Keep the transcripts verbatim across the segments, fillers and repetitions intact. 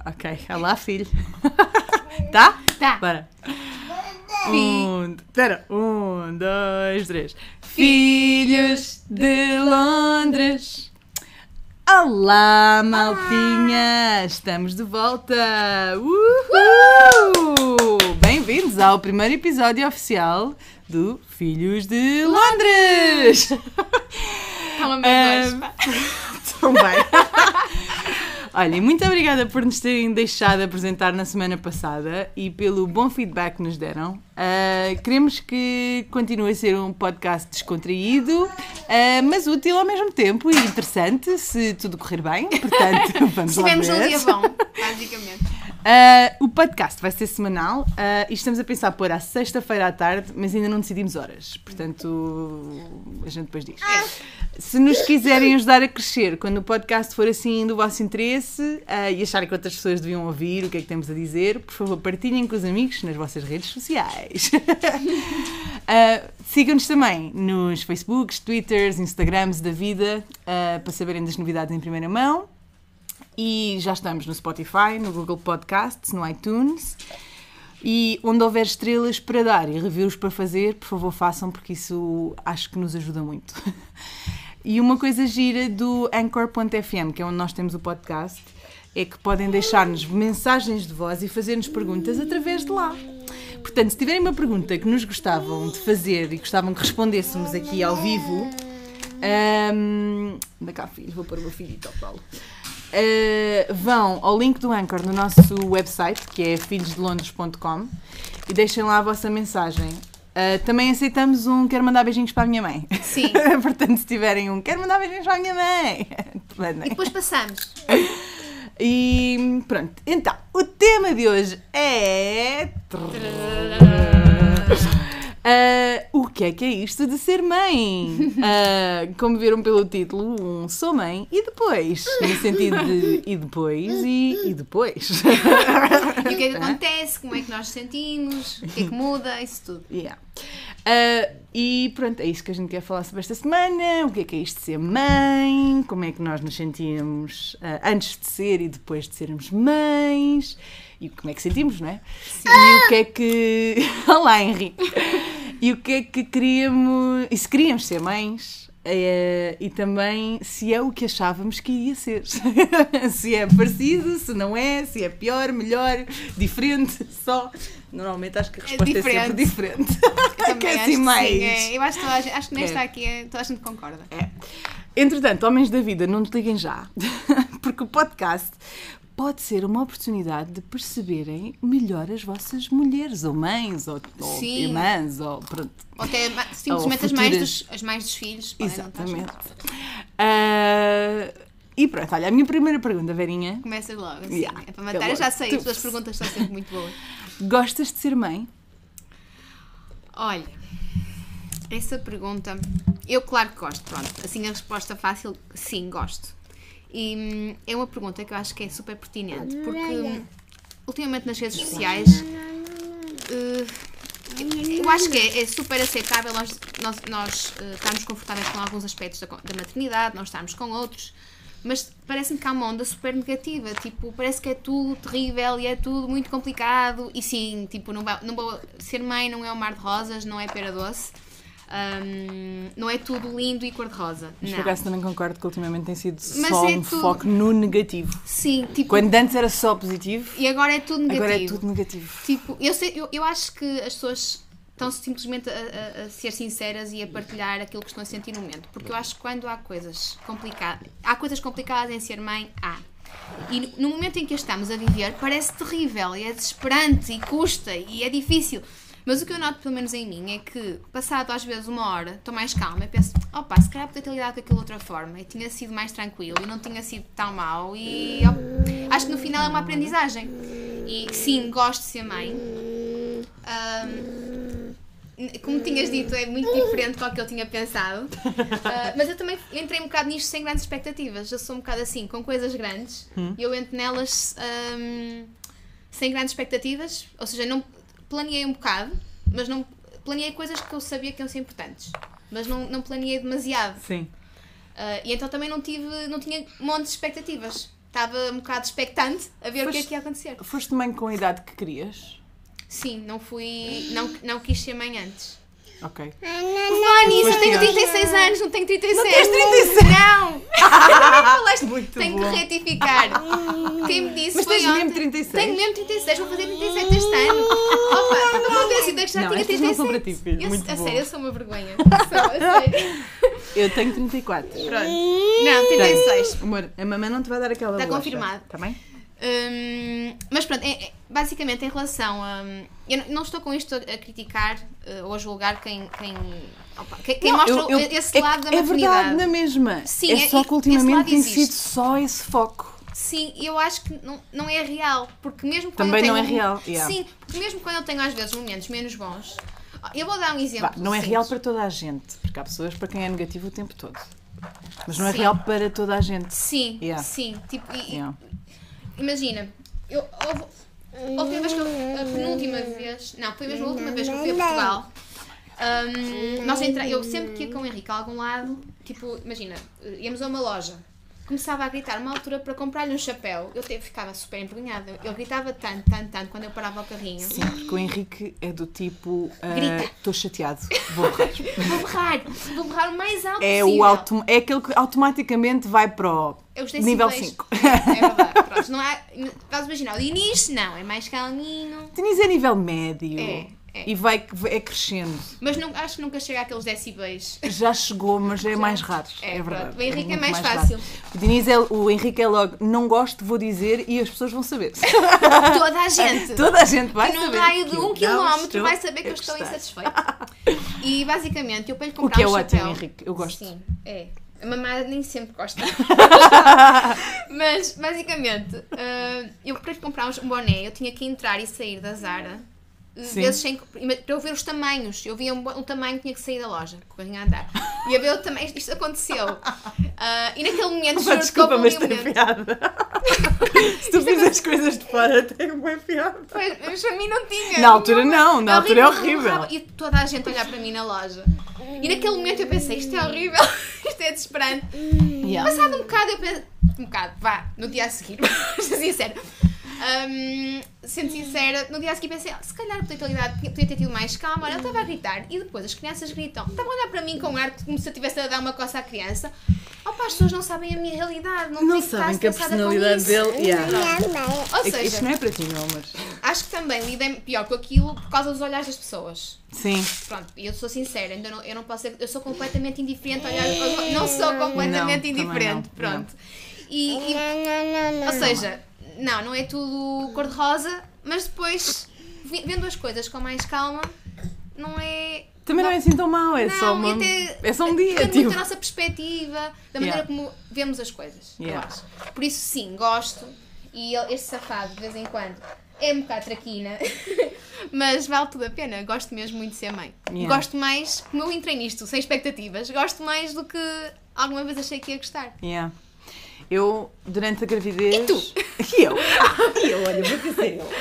Ok, olá filho. Tá? Tá. Bora. Um, pera, um, dois, três. Filhos de Londres. Olá, maltinha! Estamos de volta! Uhul! Bem-vindos ao primeiro episódio oficial do Filhos de Londres! Calma, meu Deus. Tão bem! Olhem, muito obrigada por nos terem deixado apresentar na semana passada e pelo bom feedback que nos deram. Uh, queremos que continue a ser um podcast descontraído, uh, mas útil ao mesmo tempo e interessante, se tudo correr bem. Portanto, vamos lá ver. Estivemos num dia bom, basicamente. Uh, o podcast vai ser semanal uh, e estamos a pensar pôr à sexta-feira à tarde, mas ainda não decidimos horas. Portanto, a gente depois diz. Se nos quiserem ajudar a crescer, quando o podcast for assim do vosso interesse uh, e acharem que outras pessoas deviam ouvir o que é que temos a dizer, por favor, partilhem com os amigos nas vossas redes sociais. uh, Sigam-nos também nos Facebooks, Twitters, Instagrams da vida uh, para saberem das novidades em primeira mão. E já estamos no Spotify, no Google Podcasts, no iTunes. E onde houver estrelas para dar e reviews para fazer, por favor façam, porque isso acho que nos ajuda muito. E uma coisa gira do Anchor ponto F M, que é onde nós temos o podcast, é que podem deixar-nos mensagens de voz e fazer-nos perguntas através de lá. Portanto, se tiverem uma pergunta que nos gostavam de fazer e gostavam que respondêssemos aqui ao vivo, um, anda cá, filho, vou pôr o meu filhito ao colo. Uh, vão ao link do Anchor no nosso website, que é filhos de londres ponto com, e deixem lá a vossa mensagem. Uh, também aceitamos um quero mandar beijinhos para a minha mãe. Sim. Portanto, se tiverem um quero mandar beijinhos para a minha mãe, e depois passamos. E pronto, então, o tema de hoje é... Uh, o que é que é isto de ser mãe? Uh, como viram pelo título, um sou mãe e depois, no sentido de e depois e, e depois. E o que é que acontece, como é que nós nos sentimos, o que é que muda, isso tudo. Yeah. Uh, e pronto, é isso que a gente quer falar sobre esta semana. O que é que é isto de ser mãe? Como é que nós nos sentíamos uh, antes de ser e depois de sermos mães? E como é que sentimos, não é? Sim. E o que é que... Olá, Henrique! E o que é que queríamos... E se queríamos ser mães, é... e também se é o que achávamos que ia ser. Se é parecido, se não é, se é pior, melhor, diferente, só... Normalmente acho que a resposta é, é sempre diferente. Eu que é acho assim que mais... sim, é. Eu acho que, toda a gente, acho que nesta é. aqui é, toda a gente concorda. É. Entretanto, homens da vida, não desliguem já, porque o podcast pode ser uma oportunidade de perceberem melhor as vossas mulheres, ou mães, ou, ou irmãs, ou pronto. Ou até simplesmente ou as, mães dos, as mães dos filhos. Exatamente. Uh, e pronto, olha, a minha primeira pergunta, Verinha. Começa logo, assim, yeah, é para matar. Eu já sei, tu... as tuas perguntas são sempre muito boas. Gostas de ser mãe? Olha, essa pergunta, eu claro que gosto, pronto. Assim a resposta fácil, sim, gosto. E hum, é uma pergunta que eu acho que é super pertinente, porque hum, ultimamente nas redes sociais uh, eu acho que é, é super aceitável nós, nós, nós uh, estarmos confortáveis com alguns aspectos da, da maternidade, não estarmos com outros, mas parece-me que há uma onda super negativa, tipo, parece que é tudo terrível e é tudo muito complicado, e sim, tipo, não vai, não vou, ser mãe não é um mar de rosas, não é pera doce. Um, não é tudo lindo e cor-de-rosa. Mas por acaso também concordo que ultimamente tem sido Mas só é um tudo... foco no negativo. Sim, tipo... Quando antes era só positivo, e agora é tudo negativo. Agora é tudo negativo. Tipo, eu, sei, eu, eu acho que as pessoas estão simplesmente a, a, a ser sinceras e a partilhar aquilo que estão a sentir no momento. Porque eu acho que quando há coisas complicadas, há coisas complicadas em ser mãe, há. E no momento em que estamos a viver parece terrível e é desesperante e custa e é difícil. Mas o que eu noto, pelo menos em mim, é que, passado às vezes uma hora, estou mais calma e penso, opa, se calhar podia ter lidado com aquilo de outra forma e tinha sido mais tranquilo e não tinha sido tão mau e ó, acho que no final é uma aprendizagem. E sim, gosto de ser mãe. Um, como tinhas dito, é muito diferente do que eu tinha pensado. Uh, mas eu também entrei um bocado nisto sem grandes expectativas. Eu sou um bocado assim, com coisas grandes, e eu entro nelas um, sem grandes expectativas, ou seja, não... planeei um bocado, mas não planeei coisas que eu sabia que iam ser importantes, mas não, não planeei demasiado. Sim. Uh, e então também não tive, não tinha um monte de expectativas. estava um bocado expectante a ver Foste, o que é que ia acontecer. Foste mãe com a idade que querias? Sim, não fui, não, não quis ser mãe antes. Ok. Por falar nisso, eu tenho trinta e seis anos, não tenho trinta e sete. Não tens trinta e seis? Não! Falaste, Muito tenho bom. que retificar. Quem me disse Mas foi tens ontem. mesmo trinta e seis? Tenho mesmo trinta e seis, vou fazer trinta e sete este ano. Opa, não vou ver se que já Não, tinha estas trinta e não são para sete. ti, filho. Eu, Muito a bom. sério, eu sou uma vergonha. Sou, a sério. Eu tenho trinta e quatro. Pronto. Não, trinta e seis. Amor, a mamãe não te vai dar aquela Está bolacha. confirmado. Está bem? Hum, mas pronto, é, é, basicamente em relação a. Eu não- não estou com isto a, a criticar uh, ou a julgar quem, quem, opa, quem, quem Não, mostra eu- eu- esse é, lado da é maternidade. verdade na mesma. Sim, é é- só e- que ultimamente esse tem lado sido existe. só esse foco. Sim, eu acho que não, não é real, porque mesmo quando Também eu não tenho, é real, yeah. Sim, porque mesmo quando eu tenho às vezes momentos menos bons, eu vou dar um exemplo. Vá, não é simples. real para toda a gente, porque há pessoas para quem é negativo o tempo todo. Mas não é Sim. real para toda a gente. Sim, Yeah. sim, tipo, e- e- Yeah. imagina, eu houve, a última vez que eu, a penúltima vez, não, foi mesmo a última vez que eu fui a Portugal. hum, nós entra, eu sempre que ia com o Henrique a algum lado, tipo, imagina, íamos a uma loja, começava a gritar uma altura para comprar-lhe um chapéu, eu te- ficava super envergonhada, eu gritava tanto, tanto, tanto quando eu parava o carrinho. Sim, porque o Henrique é do tipo. Grita. Estou chateado, vou borrar. Vou borrar, vou borrar o mais alto É, possível. o autom é aquele que automaticamente vai para o É os nível decibéis. cinco. É, é verdade, pronto, não há, estás a imaginar, o início não, é mais calminho. Tenis é nível médio. É, é. E vai, é crescendo. Mas não, acho que nunca chega àqueles decibéis. Já chegou, mas é mais raro. É, É, verdade. pronto. O Henrique é muito mais raro. fácil. O, Diniz é, o Henrique é logo, não gosto, vou dizer, e as pessoas vão saber. Toda a gente. Toda a gente vai que num saber. raio de que um eu não quilómetro estou vai saber que a eu estou gostar. insatisfeita. E basicamente, eu para lhe O comprar que é um ótimo, chapéu... Henrique. Eu gosto. Sim, é. A mamãe nem sempre gosta. Mas, basicamente, ah, eu para lhe comprar um boné, eu tinha que entrar e sair da Zara. eh, Sim. Vezes sem, para eu ver os tamanhos. Eu via um, bo- um tamanho que tinha que sair da loja, com o carrinho a andar. E a ver o tamanho, isto aconteceu. Ah, e naquele momento, Pá, juro que houve desculpa, um mas tem momento. piada. Se tu fizeres coisas de fora, tem bem piada. Pois, mas para mim não tinha. Na altura não, na É altura é horrível, horrível. horrível. E toda a gente a olhar para mim na loja. E naquele momento eu pensei, isto é horrível, isto é desesperante. Yeah. Passado um bocado eu pensei, um bocado, vá, no dia a seguir, sincero. Um, sendo sincera, no dia a seguir pensei, ah, se calhar podia ter, lidado- podia ter tido mais calma, olha, eu estava a gritar e depois as crianças gritam, estavam a olhar para mim com ar como se eu estivesse a dar uma coça à criança. Opa, as pessoas não sabem a minha realidade, não, Não têm sabem estar que a estressada com personalidade isso. dele. Yeah. Ou É que seja, isto não é para ti, meu amor. acho que também lidei pior com aquilo por causa dos olhares das pessoas. Sim. Pronto, e eu sou sincera, ainda não, eu não posso ser, eu sou completamente indiferente a olhar, eu não sou completamente Não, também indiferente, não, pronto. E, e- ou seja, não, não é tudo cor-de-rosa, mas depois, vi- vendo as coisas com mais calma, não é... Também não é assim tão mau, é não, só uma, e até- é só um dia, depende tipo. muito da nossa perspectiva, da maneira Yeah. como vemos as coisas, eu Yeah. acho. Por isso, sim, gosto, e ele- este safado, de vez em quando, é um bocado traquina, mas vale tudo a pena, gosto mesmo muito de ser mãe. Yeah. Gosto mais, como eu entrei nisto, sem expectativas, gosto mais do que alguma vez achei que ia gostar. Yeah. Eu, durante a gravidez. E tu? E eu? E eu, olha, vou dizer eu.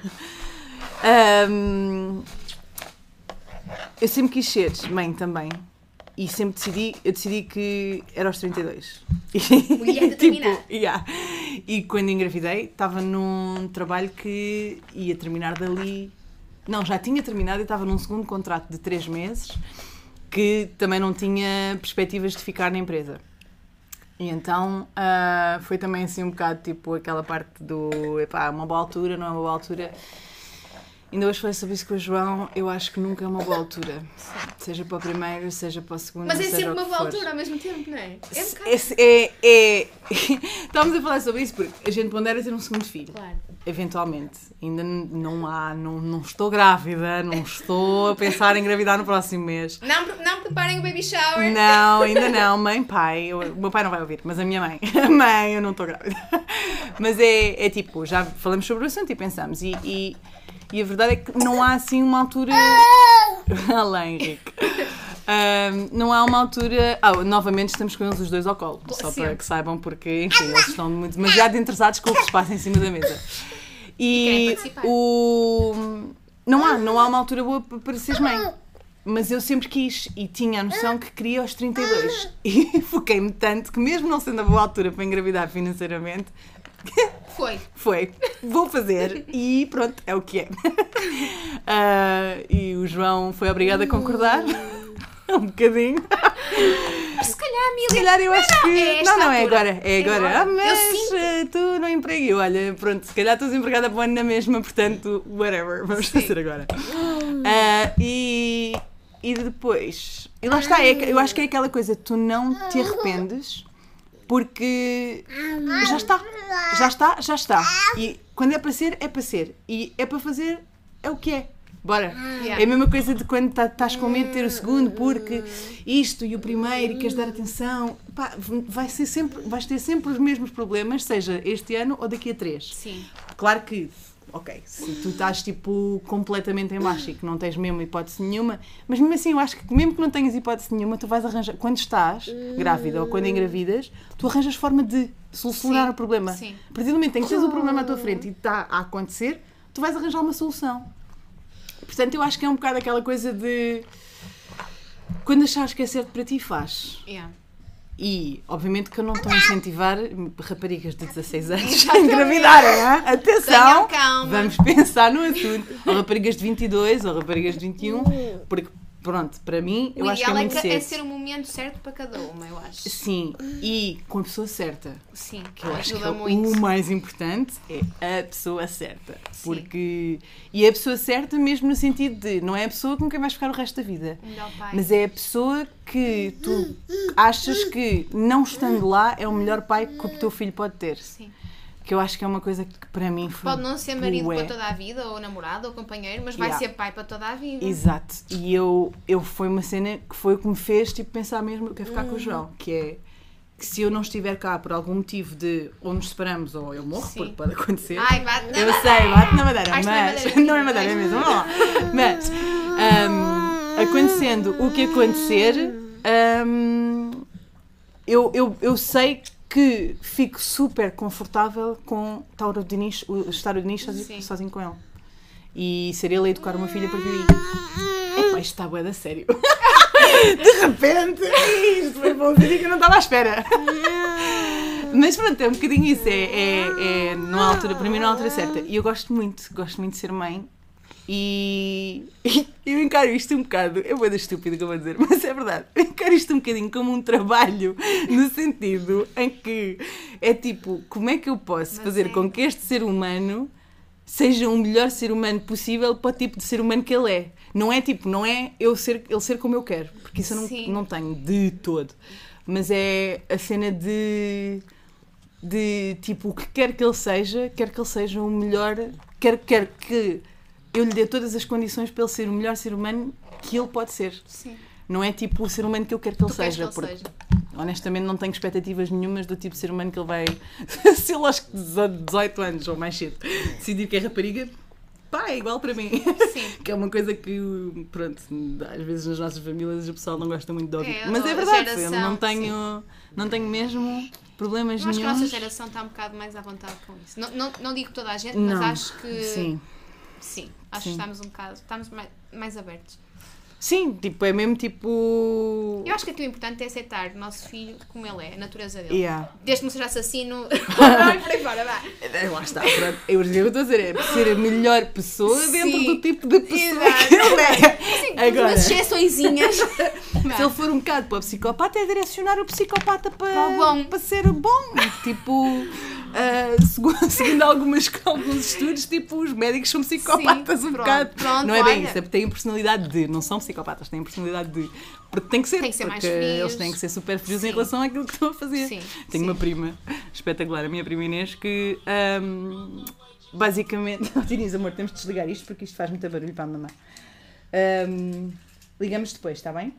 Ahm, eu sempre quis ser mãe também. E sempre decidi, eu decidi que era aos trinta e dois. Mulher determinada. tipo, yeah. E quando engravidei, estava num trabalho que ia terminar dali. Não, já tinha terminado e estava num segundo contrato de três meses que também não tinha perspectivas de ficar na empresa. E então ah, foi também assim um bocado tipo aquela parte do epá, uma boa altura, não é uma boa altura. Ainda hoje falei sobre isso com o João, eu acho que nunca é uma boa altura. Seja para o primeiro, seja para o segundo, Mas é seja sempre o que uma boa for. altura ao mesmo tempo, não é? É um bocado... Esse é, é... Estávamos a falar sobre isso porque a gente pondera ter um segundo filho. Claro. Eventualmente. Ainda n- não há, não, não estou grávida, não estou a pensar em engravidar no próximo mês. Não, pre- não preparem o baby shower. Não, ainda não. Mãe, pai. Eu- o meu pai não vai ouvir, mas a minha mãe. Mãe, eu não estou grávida. Mas é, é tipo, já falamos sobre o assunto e pensamos. E, e, e a verdade é que não há assim uma altura. Além, Henrique. Ahm, não há uma altura. Ah, novamente estamos com eles os dois ao colo. Só Sim. para que saibam, porque, enfim, eles estão muito, demasiado interessados com o que se passa em cima da mesa. E querem E participar. o. Não há, não há uma altura boa para para seres mãe. Mas eu sempre quis e tinha a noção que queria aos trinta e dois. E foquei-me tanto que, mesmo não sendo a boa altura para engravidar financeiramente, Foi. Foi. Vou fazer e pronto, é o que é. Uh, e o João foi obrigado a concordar. Um bocadinho. Mas se calhar, Mili... Se calhar eu acho não, que... É não, não, é altura. agora. É agora. agora. Ah, mas sinto... tu não emprego. Eu, olha, pronto, se calhar estou desempregada para o ano na mesma, portanto, whatever. Vamos Sim. fazer agora. Uh, e, e depois... E lá está, é, eu acho que é aquela coisa, tu não te arrependes porque já está. Já está, já está. E quando é para ser, é para ser. E é para fazer, é o que é. Bora. Yeah. É a mesma coisa de quando estás com medo de ter o segundo, porque isto e o primeiro e queres dar atenção, pá, vai ser sempre, vais ter sempre os mesmos problemas, seja este ano ou daqui a três. Sim. Claro que, ok, se tu estás tipo completamente em baixo e que não tens mesmo hipótese nenhuma, mas mesmo assim eu acho que mesmo que não tenhas hipótese nenhuma, tu vais arranjar, quando estás grávida ou quando engravidas, tu arranjas forma de solucionar Sim. o problema. Sim. A partir do momento em que tens o problema à tua frente e está a acontecer, tu vais arranjar uma solução. Portanto, eu acho que é um bocado aquela coisa de quando achares que é certo para ti, faz. Yeah. E, obviamente, que eu não estou a incentivar raparigas de dezasseis anos a engravidarem, hein? Atenção! Tenham calma. Vamos pensar no assunto. Ou raparigas de vinte e dois, ou raparigas de vinte e um, porque, pronto, para mim, eu O acho que é ideal é, muito que- cedo. é ser o momento certo para cada uma, eu acho. Sim, e com a pessoa certa. Sim, Que eu acho que ajuda é muito. o mais importante é a pessoa certa. Porque... E a pessoa certa mesmo no sentido de não é a pessoa com quem vais ficar o resto da vida. O melhor pai. Mas é a pessoa que tu achas que, não estando lá, é o melhor pai que o teu filho pode ter. Sim. Que eu acho que é uma coisa que para mim foi Pode não ser marido bué. para toda a vida, ou namorado, ou companheiro, mas vai Yeah. ser pai para toda a vida. Exato. E eu, eu foi uma cena que foi o que me fez tipo, pensar mesmo que é ficar com o João. Que é que se eu não estiver cá por algum motivo de ou nos separamos ou eu morro, Sim. porque pode acontecer. Ai, bate na Eu madeira. sei, bate na madeira, Acho que mas não é madeira, não é madeira, é mesmo. Vamos lá. Mas hum, acontecendo o que acontecer, hum, eu, eu, eu sei que fico super confortável com estar o Dinis, o- estar o Dinis Sim. sozinho, sozinho com ele. E ser ele a educar uma filha a partir daí. Epá, isto está bué da sério. De repente, isto foi para um vídeo que eu não estava à espera. Mas pronto, é um bocadinho isso. É, é, é numa altura, para mim, na altura certa. E eu gosto muito, gosto muito de ser mãe. E, e eu encaro isto um bocado, é bué da estúpido que eu vou dizer, mas é verdade. Eu encaro isto um bocadinho como um trabalho, no sentido em que é tipo, como é que eu posso Mas fazer é. com que este ser humano seja o melhor ser humano possível para o tipo de ser humano que ele é. Não é tipo, não é eu ser, ele ser como eu quero, porque isso eu não, Sim. não tenho de todo. Mas é a cena de, de tipo, o que quer que ele seja, quer que ele seja o melhor, quer, quer que eu lhe dê todas as condições para ele ser o melhor ser humano que ele pode ser. Sim. Não é tipo o ser humano que eu quero que ele Tu queres seja. que ele porque, seja. honestamente, não tenho expectativas nenhumas do tipo de ser humano que ele vai, se ele aos dezoito anos ou mais cedo decidir que é rapariga, pá, é igual para mim. Sim. Que é uma coisa que, pronto, às vezes nas nossas famílias o pessoal não gosta muito de ouvir. É, Mas é a verdade, eu geração, não tenho, não tenho mesmo problemas Eu acho que a nenhuns. nossa geração está um bocado mais à vontade com isso. Não, não, não digo toda a gente, Não, mas acho que. Sim. Sim, acho Sim. que estamos um bocado. Estamos mais, mais abertos. Sim, tipo, é mesmo tipo... Eu acho que é tão importante é aceitar o nosso filho como ele é, a natureza dele. Yeah. Desde que não seja assassino, vai por aí fora, vá. É, lá está, pronto. Eu, o que eu estou a dizer é ser a melhor pessoa Sim. dentro do tipo de pessoa Exato. que ele é. Sim, Agora, umas exceçõezinhas. se ele for um bocado para o psicopata, é direcionar o psicopata para, Para o bom. para ser bom. Tipo, ah, segundo, segundo algumas, alguns estudos, tipo, os médicos são psicopatas Sim, um pronto, bocado. pronto, não é bem olha. isso, é porque têm personalidade de, não são psicopatas, têm personalidade de. Porque tem que ser, Tem que ser mais porque frios. eles têm que ser super frios em Sim. relação àquilo que estão a fazer. Sim, Tenho sim. uma prima espetacular, a minha prima Inês, que ahm, basicamente. Oh, Dinis, amor, temos de desligar isto porque isto faz muito barulho para a mamãe. Ahm, ligamos depois, está bem?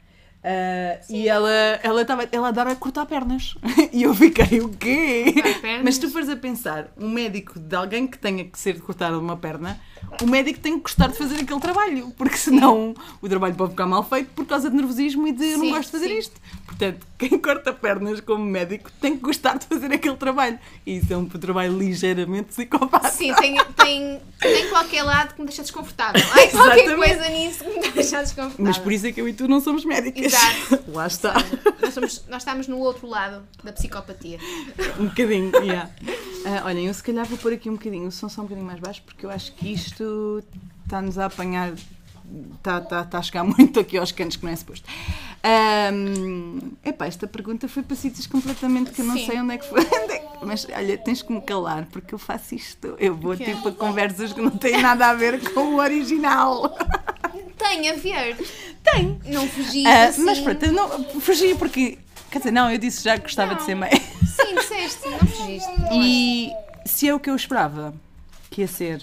Ah, e ela, ela, tava, ela adora cortar pernas. E eu fiquei, o quê? Cortar pernas? Mas se tu fores a pensar, um médico de alguém que tenha que ser cortada uma perna, o médico tem que gostar de fazer aquele trabalho, porque senão o trabalho pode ficar mal feito por causa de nervosismo e de eu não Sim, gosto de fazer sim. isto. Portanto, quem corta pernas como médico tem que gostar de fazer aquele trabalho. E isso é um trabalho ligeiramente psicopata. Sim, tem, tem, tem qualquer lado que me deixa desconfortável. Há qualquer Exatamente. coisa nisso que me deixa desconfortável. Mas por isso é que eu e tu não somos médicas. Exato. Lá está. Nós, somos, nós estamos no outro lado da psicopatia. Um bocadinho, yeah. Ah, olhem, eu se calhar vou pôr aqui um bocadinho, o som só um bocadinho mais baixo, porque eu acho que isto está-nos a apanhar, está tá, tá a chegar muito aqui aos cantos que não é suposto. Um, epá, esta pergunta foi para sítios completamente que eu não Sim. sei onde é que foi. Mas olha, tens que me calar, porque eu faço isto. Eu vou Que? tipo a conversas que não têm nada a ver com o original. Tem a ver. Tem. Não fugi Ah, assim. mas pronto, eu não fugi porque. Quer dizer, não, eu disse já que gostava Não. de ser mãe. Sim, disseste, não fugiste. E se é o que eu esperava que ia ser,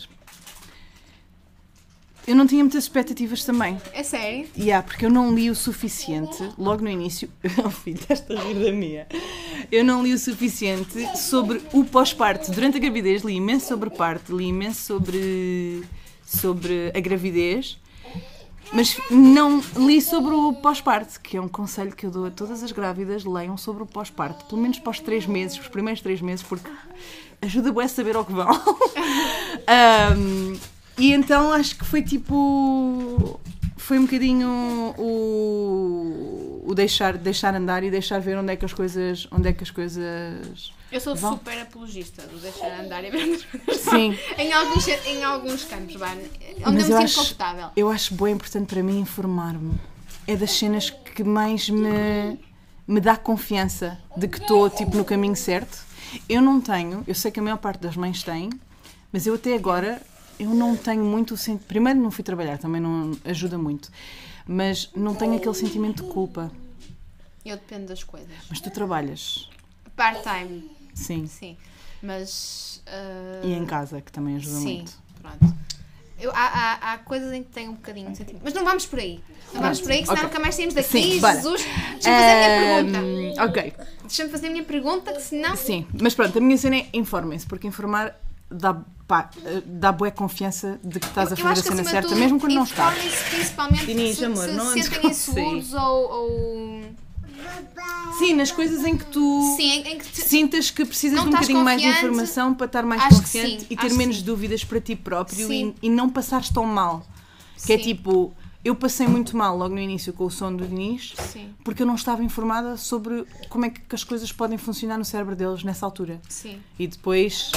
eu não tinha muitas expectativas também. É sério? E yeah, porque eu não li o suficiente, logo no início, oh filho, estás a rir da minha, eu não li o suficiente sobre o pós-parto. Durante a gravidez li imenso sobre parto, li imenso sobre, sobre a gravidez, mas não li sobre o pós-parto, que é um conselho que eu dou a todas as grávidas, leiam sobre o pós-parto, pelo menos para os três meses, os primeiros três meses, porque ajuda bem a saber ao que vão. um, e então acho que foi tipo, foi um bocadinho o, o deixar, deixar andar e deixar ver onde é que as coisas, onde é que as coisas Eu sou vão. super apologista do deixar andar e ver onde as coisas Sim. vão. Em alguns, em alguns campos, vá, onde Mas eu eu me acho- sinto confortável. Eu acho bem importante para mim informar-me. É das cenas que mais me, me dá confiança de que estou tipo, no caminho certo. Eu não tenho, eu sei que a maior parte das mães tem, mas eu até agora eu não tenho muito o sentimento. Primeiro não fui trabalhar, também não ajuda muito, mas não tenho aquele sentimento de culpa. Eu dependo das coisas. Mas tu trabalhas, Part-time, sim, sim. Mas. ah, e em casa, que também ajuda sim, muito. pronto. Eu, há, há, há coisas em que tenho um bocadinho de sentimento. Mas não vamos por aí. Não vamos por aí, que senão ok. nunca mais saímos daqui. Sim, bora. Jesus, deixa-me fazer a minha pergunta. Ahm, ok. Deixa-me fazer a minha pergunta, que senão. Sim, mas pronto, a minha cena é informem-se, porque informar dá, pá, dá boa confiança de que estás a Eu fazer a acho que cena acima de certa, tudo, mesmo quando não estás. informem-se principalmente Inês, se, amor, se não se andes sentem com inseguros ou, ou. Sim, nas coisas em que tu Sim, em, em que te- sintas que precisas Não de um estás bocadinho mais de confiante, informação para estar mais acho que confiante sim, e ter acho menos que sim. dúvidas para ti próprio Sim. e, e não passares tão mal. Que é Sim. tipo, eu passei muito mal logo no início com o som do Denis Sim. porque eu não estava informada sobre como é que as coisas podem funcionar no cérebro deles nessa altura. Sim. E depois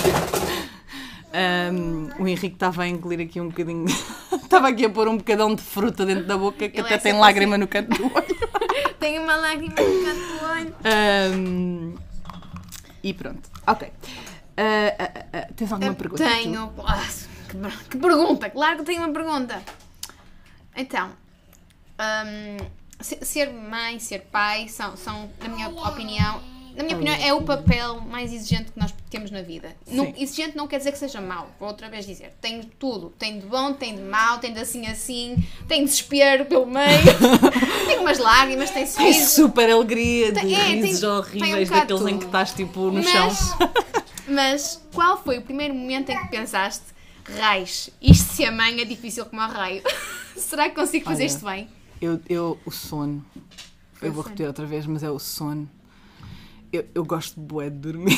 um, o Henrique estava a engolir aqui um bocadinho. Estava aqui a pôr um bocadão de fruta dentro da boca que Ele até é tem sempre lágrima assim. no canto do olho. Tenho uma lágrima no canto do olho. Um, e pronto. Ok. Uh, uh, uh, uh, tens alguma Eu pergunta? tenho. Nossa, que, per- que pergunta! Claro que tenho uma pergunta. Então, hum, se- ser mãe, ser pai, são, são, na minha opinião, na minha opinião, é o papel mais exigente que nós temos na vida. Não- Sim. exigente não quer dizer que seja mau, vou outra vez dizer. Tem tudo. Tem de bom, tem de mau, tem de assim assim, tem desespero pelo meio, tem umas lágrimas, tem Tem sorriso. super alegria de Tem- é, tem- risos tem um horríveis bocado daqueles em tudo. que estás tipo no chão. Mas, mas qual foi o primeiro momento em que pensaste, raios, isto se a mãe é difícil como a raio? Será que consigo fazer Olha, isto bem? Eu, eu, o sono. Eu vou sono. repetir outra vez, mas é o sono. Eu, eu gosto bué de dormir.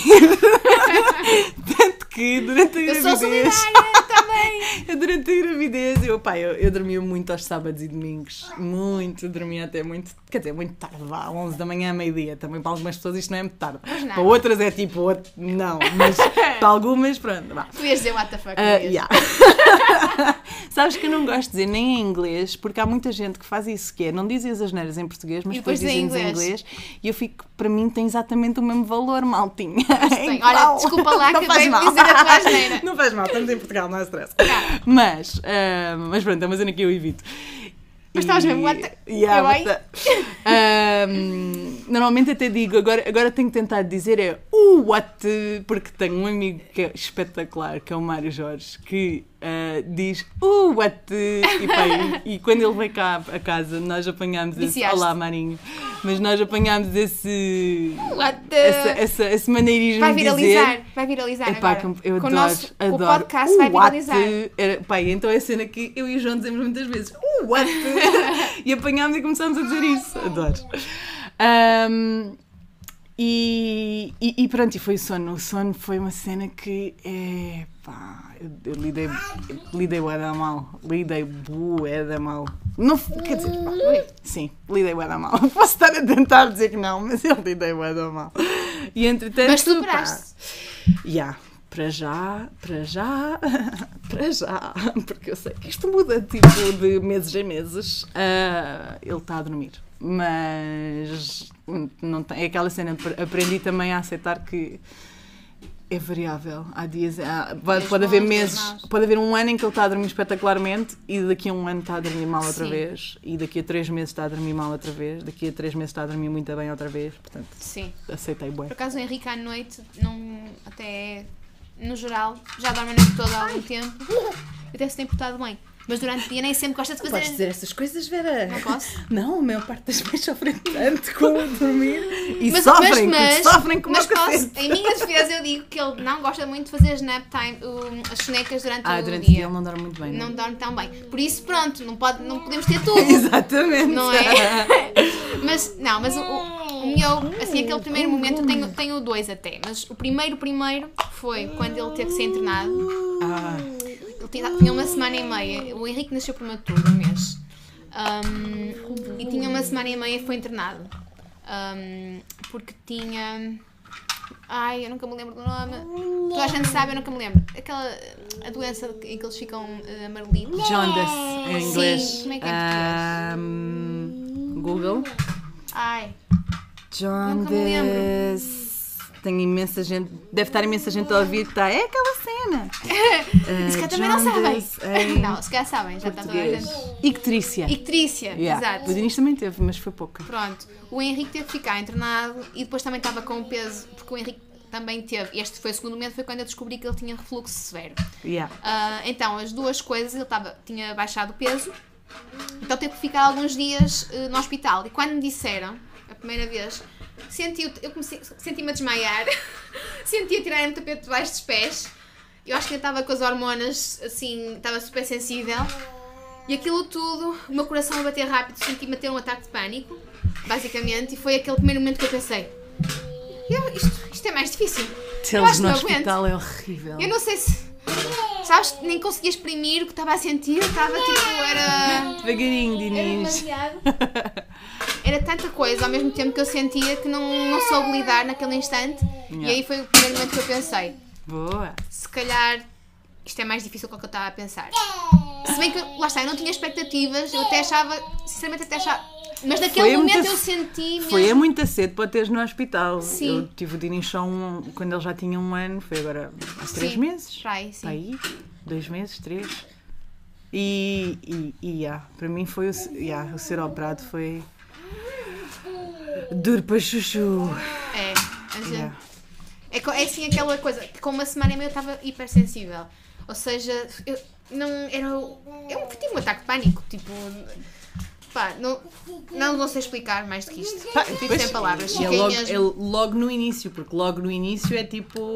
Tanto que durante a Eu sou gravidez. solidária também! Eu durante a gravidez, eu, pá, eu, eu dormia muito aos sábados e domingos. Muito, dormia até muito, quer dizer, muito tarde, vá, onze da manhã, meio-dia. Também para algumas pessoas isto não é muito tarde. Mas não. Para outras é tipo, outro- não, mas para algumas, pronto, vá. Tu ias dizer what the fuck, Ah, não ias? yeah. Sabes que eu não gosto de dizer nem em inglês, porque há muita gente que faz isso, que é, não dizem as asneiras em português, mas E depois, depois dizem dizem em inglês. inglês, e eu fico, para mim tem exatamente o mesmo valor, maltinha. tem. Igual. Olha, desculpa lá, Não acabei faz de mal. dizer a tua asneira. Não faz mal, estamos em Portugal, não é stress. Tá. Mas, ah, mas pronto, é uma cena que eu evito. Mas estavas mesmo, what the- Yeah, eu what the- Ahm, normalmente até digo, agora, agora tenho que tentar dizer é uh, what, porque tenho um amigo que é espetacular, que é o Mário Jorge, que ah, diz uh, what, e, pá, e, e quando ele veio cá a casa, nós apanhámos esse, Viciaste. olá Marinho, mas nós apanhámos esse, What the... essa, essa, esse maneirismo Vai de viralizar, dizer. vai viralizar Epá, agora. que eu Com adoro, o nosso adoro. o podcast Uh, vai what? viralizar. Era, pá, e então é a cena que eu e o João dizemos muitas vezes. Uh, what? E apanhámos e começámos a dizer isso. Adoro. Um, e, e, e pronto, e foi o sono. O sono foi uma cena que é. Pá, eu, eu lidei, eu lidei bué da mal. Lidei bué da mal. Não, quer dizer, pá, sim, lidei bué da mal. Posso estar a tentar dizer que não, mas eu lidei bué da mal. E entretanto. Mas superaste. Já. para já, para já, para já, porque eu sei que isto muda tipo de meses a meses, uh, ele está a dormir. Mas não tem, é aquela cena, aprendi também a aceitar que é variável. Há dias, há, pode, pode haver meses, pode haver um ano em que ele está a dormir espetacularmente e daqui a um ano está a dormir mal outra Sim. vez, e daqui a três meses está a dormir mal outra vez, daqui a três meses está a dormir muito bem outra vez, portanto, Sim. aceitei bué. Por acaso o Henrique à noite, não, até no geral, já dorme a noite toda há algum tempo, até se tem portado bem. Mas durante o dia nem sempre gosta de fazer... Não podes dizer essas coisas, Vera. Não posso? Não, a maior parte das mães sofrem tanto com o dormir. E mas, sofrem, mas, mas, sofrem com mas o posso, em minha defesa eu digo que ele não gosta muito de fazer as nap time, um, as sonecas durante ah, o durante dia. o dia ele não dorme muito bem. Não, não dorme tão bem. Por isso, pronto, não, pode, não podemos ter tudo. Exatamente. Não é? Mas, não, mas o, o, o meu, assim, aquele primeiro momento, eu tenho, tenho dois até. Mas o primeiro, primeiro, foi quando ele teve que ser internado. Ah... Ele tinha, tinha uma semana e meia. O Henrique nasceu prematuro, um mês. Um, e tinha uma semana e meia e foi internado. Um, porque tinha... Ai, eu nunca me lembro do nome. Toda a gente sabe, eu nunca me lembro. Aquela a doença em que eles ficam uh, amarelinhos. Jaundice, em inglês. Sim, como é que é em português? Um, Google. Ai. Jaundice. Tenho imensa gente, deve estar imensa gente a ouvir que está, é aquela cena. uh, se calhar também não sabem. Não, se calhar sabem, já está toda a gente. Icterícia. Icterícia, yeah. exato. O Dinis também teve, mas foi pouca. Pronto, o Henrique teve que ficar internado e depois também estava com peso, porque o Henrique também teve, este foi o segundo momento, foi quando eu descobri que ele tinha refluxo severo. Yeah. Uh, então, as duas coisas, ele estava, tinha baixado o peso, então teve que ficar alguns dias uh, no hospital. E quando me disseram, a primeira vez... Senti, eu comecei, senti-me a desmaiar, senti a tirar-me o tapete debaixo dos pés. Eu acho que eu estava com as hormonas, assim, estava super sensível. E aquilo tudo, o meu coração a bater rápido, senti-me a ter um ataque de pânico, basicamente. E foi aquele primeiro momento que eu pensei, eu, isto, isto é mais difícil. Tê-los no hospital é horrível. Eu não sei se, sabes, nem conseguia exprimir o que estava a sentir, estava tipo, era... Devagarinho, Dinis. Era demasiado. Era tanta coisa ao mesmo tempo que eu sentia que não, não soube lidar naquele instante. Yeah. E aí foi o primeiro momento que eu pensei, boa, se calhar isto é mais difícil do que eu estava a pensar. Se bem que, lá está, eu não tinha expectativas, eu até achava, sinceramente até achava, mas naquele foi momento eu senti mesmo... Foi a muito cedo para teres no hospital. Sim. Eu tive o Dinis só um, quando ele já tinha um ano, foi agora há três sim. meses. Para aí, sim. Para aí, dois meses, três. E, e, e yeah, para mim foi o, yeah, o ser operado foi... Duro para chuchu. É, a gente... Yeah. É, é assim aquela coisa, que com uma semana e meia eu estava hipersensível. Ou seja, eu não era... Eu tive um ataque de pânico, tipo... Pá, não, não, não sei explicar mais do que isto. Pá, fico sem palavras. É logo, é logo no início, porque logo no início é tipo...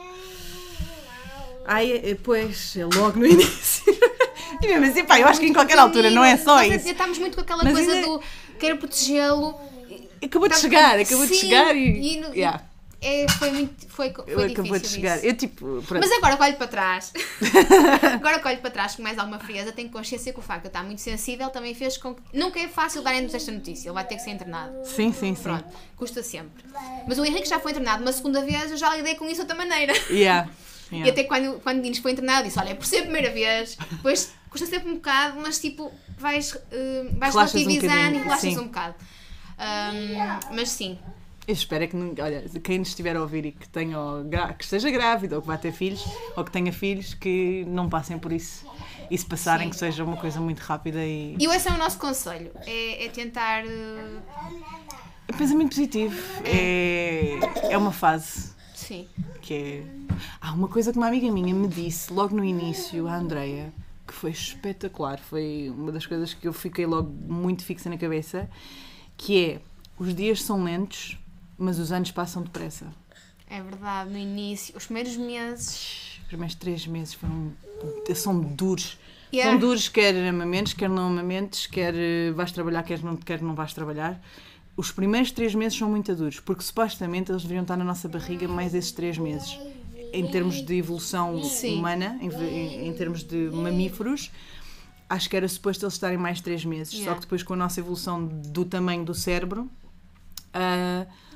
Ai, é, pois, é logo no início. E mesmo assim, pá, eu acho que em qualquer altura não é só isso. Estamos muito com aquela mas coisa ainda... do quero protegê-lo. Acabou de chegar, acabou sim, de chegar e... e no, yeah. é, foi muito foi, foi eu difícil acabou de chegar. isso. Eu, tipo, mas agora que olho para trás, agora que olho para trás com mais alguma frieza, tenho consciência que o facto de eu estar muito sensível também fez com que... Nunca é fácil darem-nos esta notícia, ele vai ter que ser internado. Sim, sim, sim. Pronto, custa sempre. Mas o Henrique já foi internado uma segunda vez, eu já lidei com isso de outra maneira. Yeah. Yeah. E até quando, quando o Dinis foi internado, disse, olha, é por ser a primeira vez, depois custa sempre um bocado, mas tipo, vais, uh, vais relativizando um e relaxas sim. um bocado. Um, mas sim. Eu espero que, olha, quem nos estiver a ouvir e que, tenha, que esteja grávida ou que vá ter filhos ou que tenha filhos, que não passem por isso. E se passarem, sim. que seja uma coisa muito rápida e... E esse é o nosso conselho, é, é tentar... Uh... É pensamento positivo, é, é uma fase. Sim. Que é... Há uma coisa que uma amiga minha me disse logo no início, a Andreia, que foi espetacular, foi uma das coisas que eu fiquei logo muito fixa na cabeça, que é, os dias são lentos, mas os anos passam depressa. É verdade, no início, os primeiros meses... Os primeiros três meses foram, são duros. Yeah. São duros, quer amamentos, quer não amamentos, quer vais trabalhar, quer não, quer não vais trabalhar. Os primeiros três meses são muito duros, porque supostamente eles deveriam estar na nossa barriga mais esses três meses. Em termos de evolução sim. humana, em, em, em termos de mamíferos, acho que era suposto eles estarem mais três meses. Yeah. Só que depois com a nossa evolução do tamanho do cérebro, uh,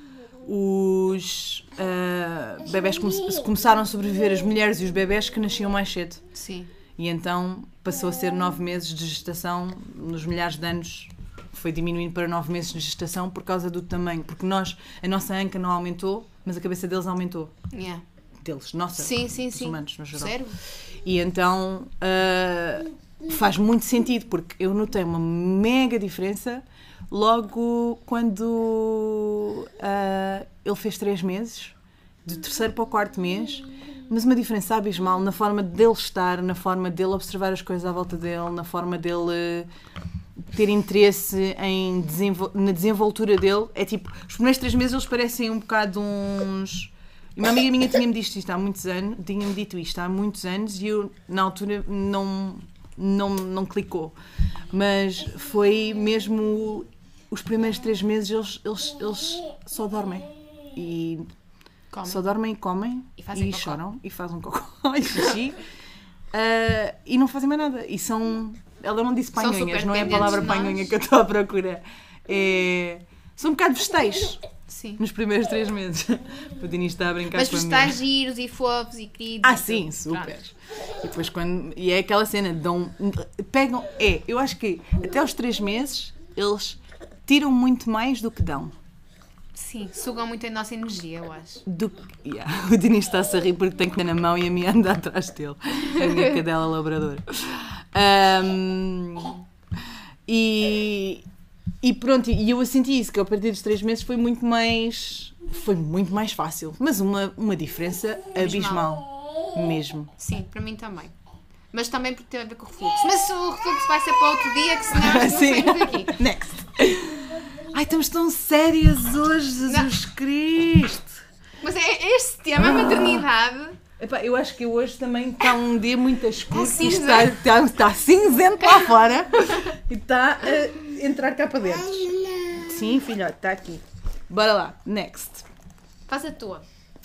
os uh, bebés come- começaram a sobreviver, as mulheres e os bebés que nasciam mais cedo. Sim. E então passou a ser nove meses de gestação, nos milhares de anos foi diminuindo para nove meses de gestação por causa do tamanho. Porque nós, a nossa anca não aumentou, mas a cabeça deles aumentou. Yeah. Deles, nossa, Sim, sim, dos sim. humanos no geral. Sério? E então uh, faz muito sentido, porque eu notei uma mega diferença logo quando uh, ele fez três meses, do terceiro para o quarto mês, mas uma diferença abismal na forma dele estar, na forma dele observar as coisas à volta dele, na forma dele ter interesse em desenvol- na desenvoltura dele. É tipo, os primeiros três meses eles parecem um bocado uns... E uma amiga minha tinha-me dito isto há muitos anos, tinha-me dito isto há muitos anos e eu, na altura, não, não, não clicou. Mas foi mesmo... Os primeiros três meses eles, eles, eles só dormem. E... Comem. Só dormem e comem E fazem e cocó. choram e fazem cocó e xixi uh, e não fazem mais nada. E são... Ela não disse São panganhas, super não é a dependentes palavra de nós. panganha que eu estou à procura. É... São um bocado vegetais Sim. nos primeiros três meses. O Dinis está a brincar Mas com a minha. vegetais giros e fofos e queridos. Ah, e sim, tudo. super. Pronto. E depois quando... E é aquela cena, dão... Pegam... É, eu acho que até aos três meses eles tiram muito mais do que dão. Sim, sugam muito a nossa energia, eu acho. Do... Yeah. O Dinis está-se a rir porque tem que ter na mão e a minha anda atrás dele. A minha cadela labradora. Um, e, e pronto, e eu senti isso, que a partir dos três meses foi muito mais... Foi muito mais fácil. Mas uma, uma diferença abismal. Abismal. Mesmo. Sim, para mim também. Mas também porque teve a ver com o refluxo. Mas o refluxo vai ser para outro dia, que senão não Sim. saímos daqui. Next. Ai, estamos tão sérias hoje, Jesus Cristo. Mas é este tema, a maternidade. Epá, eu acho que hoje também está um dia muito escuro, Está que isto cinza. está, está, está cinzento lá fora e está a entrar cá para dentro. Sim, filhote, está aqui. Bora lá, next. Faz a tua.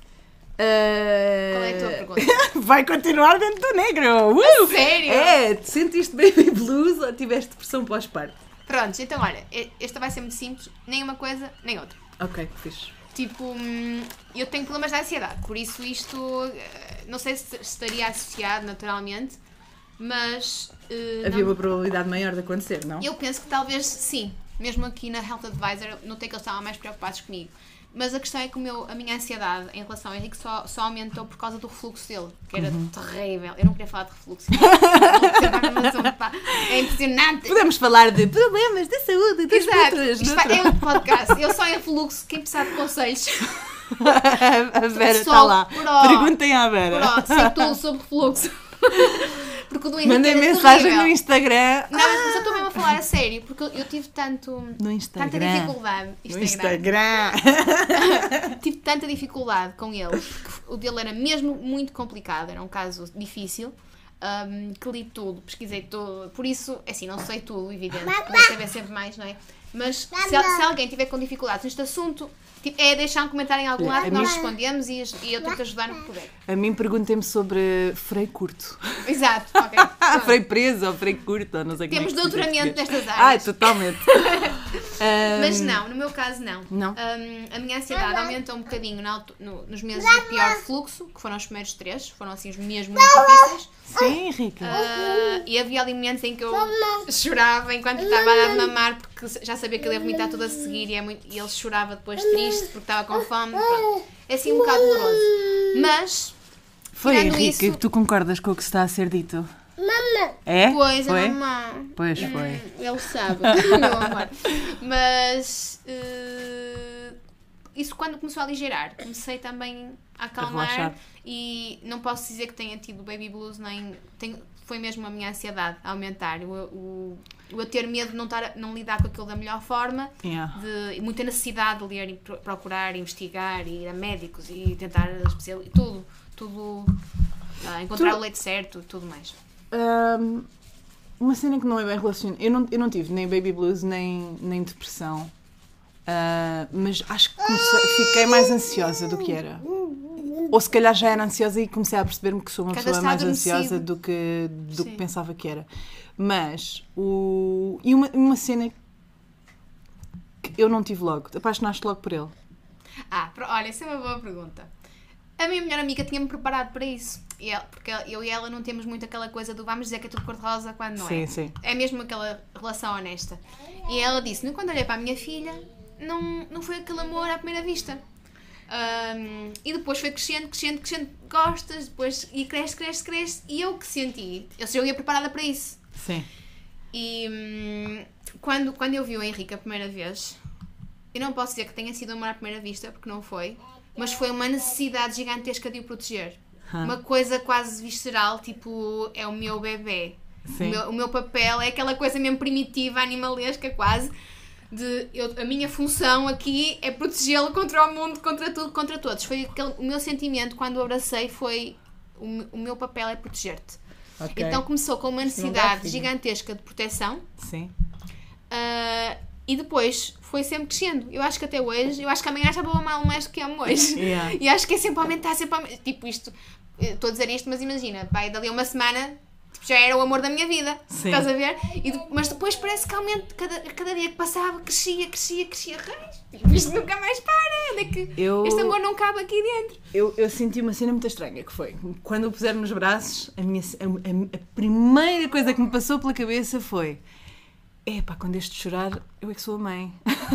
Uh... Qual é a tua pergunta? Vai continuar dentro do negro. Uh! Sério? É, sentiste baby blues ou tiveste depressão pós-parto? Pronto, então olha, esta vai ser muito simples. Nem uma coisa, nem outra. Ok, fixe. Tipo, hum, eu tenho problemas de ansiedade, por isso isto, eh, não sei se estaria associado naturalmente, mas eh, Havia não- uma probabilidade maior de acontecer, não? eu penso que talvez sim. Mesmo aqui na Health Advisor, notei que eles estavam mais preocupados comigo. Mas a questão é que o meu, a minha ansiedade em relação ao Henrique só, só aumentou por causa do refluxo dele, que era Uhum. terrível. Eu não queria falar de refluxo. Mas, pá, é impressionante. Podemos falar de problemas de saúde das Exato. outras. Isto vai- é um podcast. Eu só em refluxo, quem precisar de conselhos. A Vera está Só lá. pro- Perguntem à Vera. Pronto, sei tudo sobre refluxo. Porque o do Henrique Mandem era mensagem terrível. no Instagram. Não, mas eu estou mesmo a falar a sério, porque eu, eu tive tanto, No tanta Instagram. dificuldade. No Instagram. Instagram. Tive tanta dificuldade com ele, que o dele era mesmo muito complicado, era um caso difícil, hum, que li tudo, pesquisei tudo, por isso, assim, não sei tudo, evidente, poder saber sempre mais, não é? Mas se, se alguém tiver com dificuldades neste assunto, tipo, é deixar um comentário em algum lado que nós respondemos e, e eu tento ajudar no que puder. A mim perguntem-me sobre freio curto. Exato, ok. Ah, Pronto. freio preso ou freio curto, ou não sei como Temos é que se diz em doutoramento português. nestas Ah, áreas. totalmente. Mas Ahm, não, no meu caso não. Não? Hum, a minha ansiedade aumentou um bocadinho na altu- no- nos meses de pior fluxo, que foram os primeiros três, foram assim os mesmo muito difíceis. Sim, Rica. Ah, e havia ali momentos em que eu chorava enquanto estava a dar de mamar, porque já sabia que ele ia vomitar tudo a seguir e, é muito- e ele chorava depois triste porque estava com fome. Pronto. É assim um bocado doloroso. Mas, Foi, tirando Henrique, isso- tu concordas com o que está a ser dito? Mamãe. É? pois, Foi? a mamãe. Pois foi. Ele sabe, meu amor. Mas eh, isso quando começou a aligeirar, comecei também a acalmar relaxar. e não posso dizer que tenha tido baby blues, nem tenho, foi mesmo a minha ansiedade a aumentar, o, o, o eu ter medo de não, estar, a- não lidar com aquilo da melhor forma, Yeah. de muita necessidade de ler e pro- procurar, investigar, ir a médicos e tentar especial, tudo, tudo, ah, encontrar Tu- o leite certo e tudo mais. Ahm, uma cena que não é bem relacionada. Eu não, eu não tive nem baby blues nem, nem depressão. Ah, mas acho que comecei- fiquei mais ansiosa do que era. Ou se calhar já era ansiosa e comecei a perceber-me que sou uma Cada pessoa está mais adormecido. ansiosa do que, do que Sim. pensava que era. Mas o. E uma, uma cena que eu não tive logo. Apaixonaste logo por ele. Ah, pro- olha, essa é uma boa pergunta. A minha melhor amiga tinha-me preparado para isso. E ela, porque eu e ela não temos muito aquela coisa do vamos dizer que é tudo cor-de-rosa quando não Sim, é. sim. É mesmo aquela relação honesta. E ela disse, quando olhei para a minha filha, não, não foi aquele amor à primeira vista. Um, e depois foi crescendo, crescendo, crescendo, gostas, depois e cresce, cresce, cresce. E eu que senti, eu já ia preparada para isso. Sim. E hum, quando, quando eu vi o Henrique a primeira vez, eu não posso dizer que tenha sido amor à primeira vista, porque não foi, mas foi uma necessidade gigantesca de o proteger. Hum. Uma coisa quase visceral, tipo, é o meu bebê. O meu, o meu papel é aquela coisa mesmo primitiva, animalesca quase, de eu, a minha função aqui é protegê-lo contra o mundo, contra tudo, contra todos. Foi aquele, o meu sentimento quando o abracei foi o, o meu papel é proteger-te. Okay. Então começou com uma necessidade gigantesca de proteção. Sim. Uh, e depois foi sempre crescendo. Eu acho que até hoje, eu acho que amanhã já vou amar mais do que amo hoje. Yeah. E acho que é sempre aumentar, sempre aumentar. Tipo isto, estou a dizer isto, mas imagina, pai, dali a uma semana tipo, já era o amor da minha vida. Sim. Estás a ver? E de, mas depois parece que aumenta, cada, cada dia que passava, crescia, crescia, crescia. Tipo, isto nunca mais para. É que Eu... este amor não cabe aqui dentro. Eu, eu senti uma cena muito estranha, que foi, quando o puseram nos braços, a, minha, a, a, a primeira coisa que me passou pela cabeça foi: epá, quando este chorar, eu é que sou a mãe.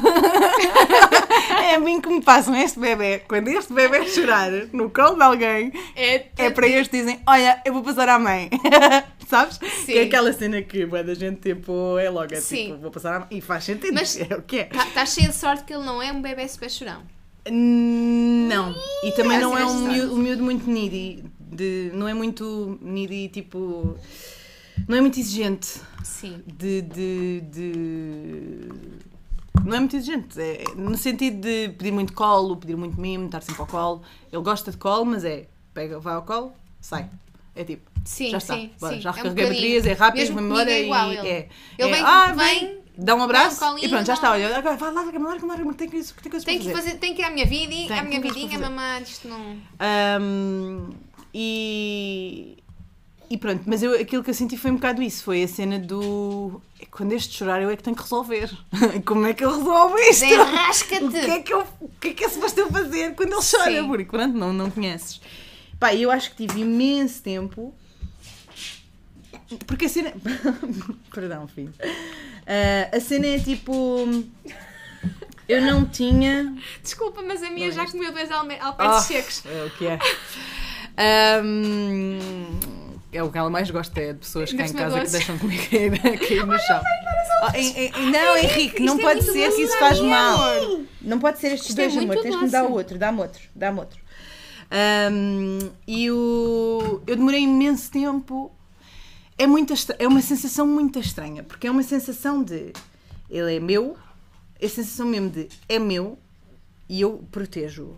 É a mim que me passam este bebê. Quando este bebê chorar no colo de alguém, É, é para eles que dizem: olha, eu vou passar à mãe. Sabes? Sim. Que é aquela cena que bué da gente tipo, é logo, é Sim. tipo, vou passar à mãe. E faz sentido, Mas é o que é. Estás tá cheio de sorte que ele não é um bebê super chorão. Não, e também É não assim, é mas um sabe. miúdo, um miúdo muito needy, de, não é muito needy, tipo, não é muito exigente, Sim. de, de, de- não é muito exigente, é, no sentido de pedir muito colo, pedir muito mimo, estar sempre ao colo. Ele gosta de colo, mas é, pega, vai ao colo, sai, é tipo, Sim, já está, sim, bora, sim. já É um recarreguei bocadinho. baterias, é rápido, Mesmo vou-me comigo embora é igual, e ele. é, Ele é, vem- ah, vem, vem, dá um abraço dá um colinho, e pronto, já dá- está, olha, agora vai, larga-me, larga-me, larga-me, tem coisas tem coisas para Tenho que, fazer. fazer, tenho que ir à minha vida e Tem, à minha tem coisas vidinha, para fazer. mamãe, isto não... Um, e, e pronto, mas eu, aquilo que eu senti foi um bocado isso, foi a cena do quando este chorar eu é que tenho que resolver. Como é que eu resolvo isto? Desenrasca-te! O que é que eu, o que é que é suposto eu fazer quando ele chora? Sim. Porque pronto, não, não conheces. Pá, eu acho que tive imenso tempo, porque a cena... Perdão, filho. Uh, a cena é tipo... Eu não tinha... Desculpa, mas a minha Não, já isto- comeu dois alme- alperces Ah, secos. é o que é. Um, é o que ela mais gosta, é de pessoas cá Ainda em por cima casa que doces. deixam comer cair, cair no chão. Oh, em- em- não, Henrique, não isto é pode muito ser que doce isso para faz mim, mal. amor. Não pode ser estes Isto é dois, amor. muito Tens que me dar doce. o outro, dá-me outro, dá-me outro. Um, e o, eu demorei imenso tempo. É, muito estra- é uma sensação muito estranha, porque é uma sensação de ele é meu, é a sensação mesmo de é meu e eu protejo-o.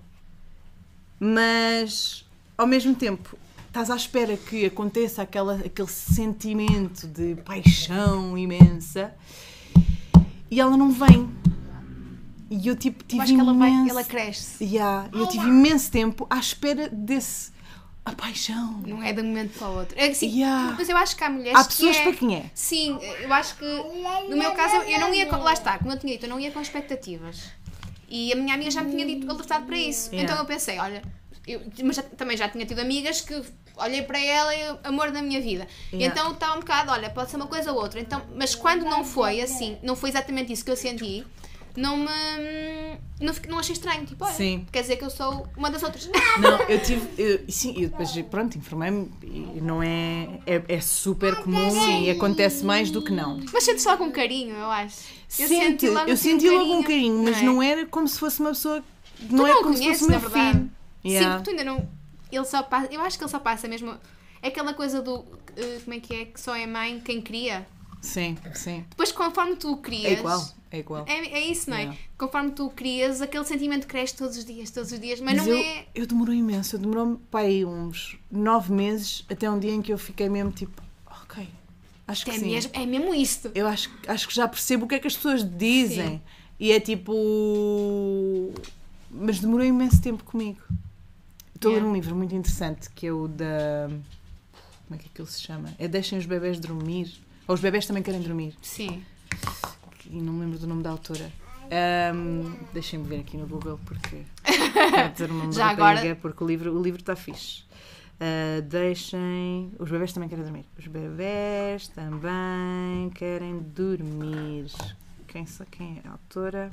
Mas ao mesmo tempo estás à espera que aconteça aquela, aquele sentimento de paixão imensa e ela não vem. E eu tipo tive Eu acho que ela, vai, imenso... ela cresce. Yeah, eu tive imenso tempo à espera desse a paixão. Não é de um momento para o outro. É assim, Yeah. mas eu acho que há mulheres Há que pessoas é... para quem é. Sim, eu acho que no meu caso eu não ia com... Lá está, como eu tinha dito, eu não ia com expectativas. E a minha amiga já me tinha dito alertado para isso. Yeah. Então eu pensei, olha, eu, mas já- também já tinha tido amigas que olhei para ela e amor da minha vida. E Yeah. então está um bocado, olha, pode ser uma coisa ou outra. Então, mas quando não foi assim, não foi exatamente isso que eu senti, não me. Não, fiquei- não achei estranho. Tipo, olha, Sim. quer dizer que eu sou uma das outras. Não, eu tive. Eu, sim, eu depois, pronto, informei-me e não é, é. É super comum e acontece mais do que não. Mas sentes só com carinho, eu acho. Eu Sente, senti logo, eu assim, senti logo um carinho, mas não, é? era como se fosse uma pessoa. Tu Não é não o como se conheces, fosse o na meu verdade. filho. Sim, Yeah. porque tu ainda não. Ele só passa. Eu acho que ele só passa mesmo. É aquela coisa do. eh, como é que é? Que só é mãe quem cria. Sim, sim. Depois, conforme tu o crias. É igual, é igual. É, é isso, não é? Yeah. Conforme tu o crias, aquele sentimento cresce todos os dias, todos os dias. Mas, Mas não eu, é. eu demorou imenso, eu demorou pai uns nove meses até um dia em que eu fiquei mesmo tipo, ok, acho que É sim. mesmo, é mesmo isto. Eu acho, acho que já percebo o que é que as pessoas dizem. Sim. E é tipo. Mas demorou imenso tempo comigo. Estou a ler Yeah. um livro muito interessante que é o da. Como é que aquilo se chama? É Deixem os Bebés Dormir. Ou os bebés também querem dormir. Sim. E não me lembro do nome da autora. Ahm, Deixem-me ver aqui no Google porque. Vou dizer uma Já rapariga, agora- porque o livro o livro está fixe. Uh, deixem... Os bebés também querem dormir. Os bebés também querem dormir. Quem, quem é a autora?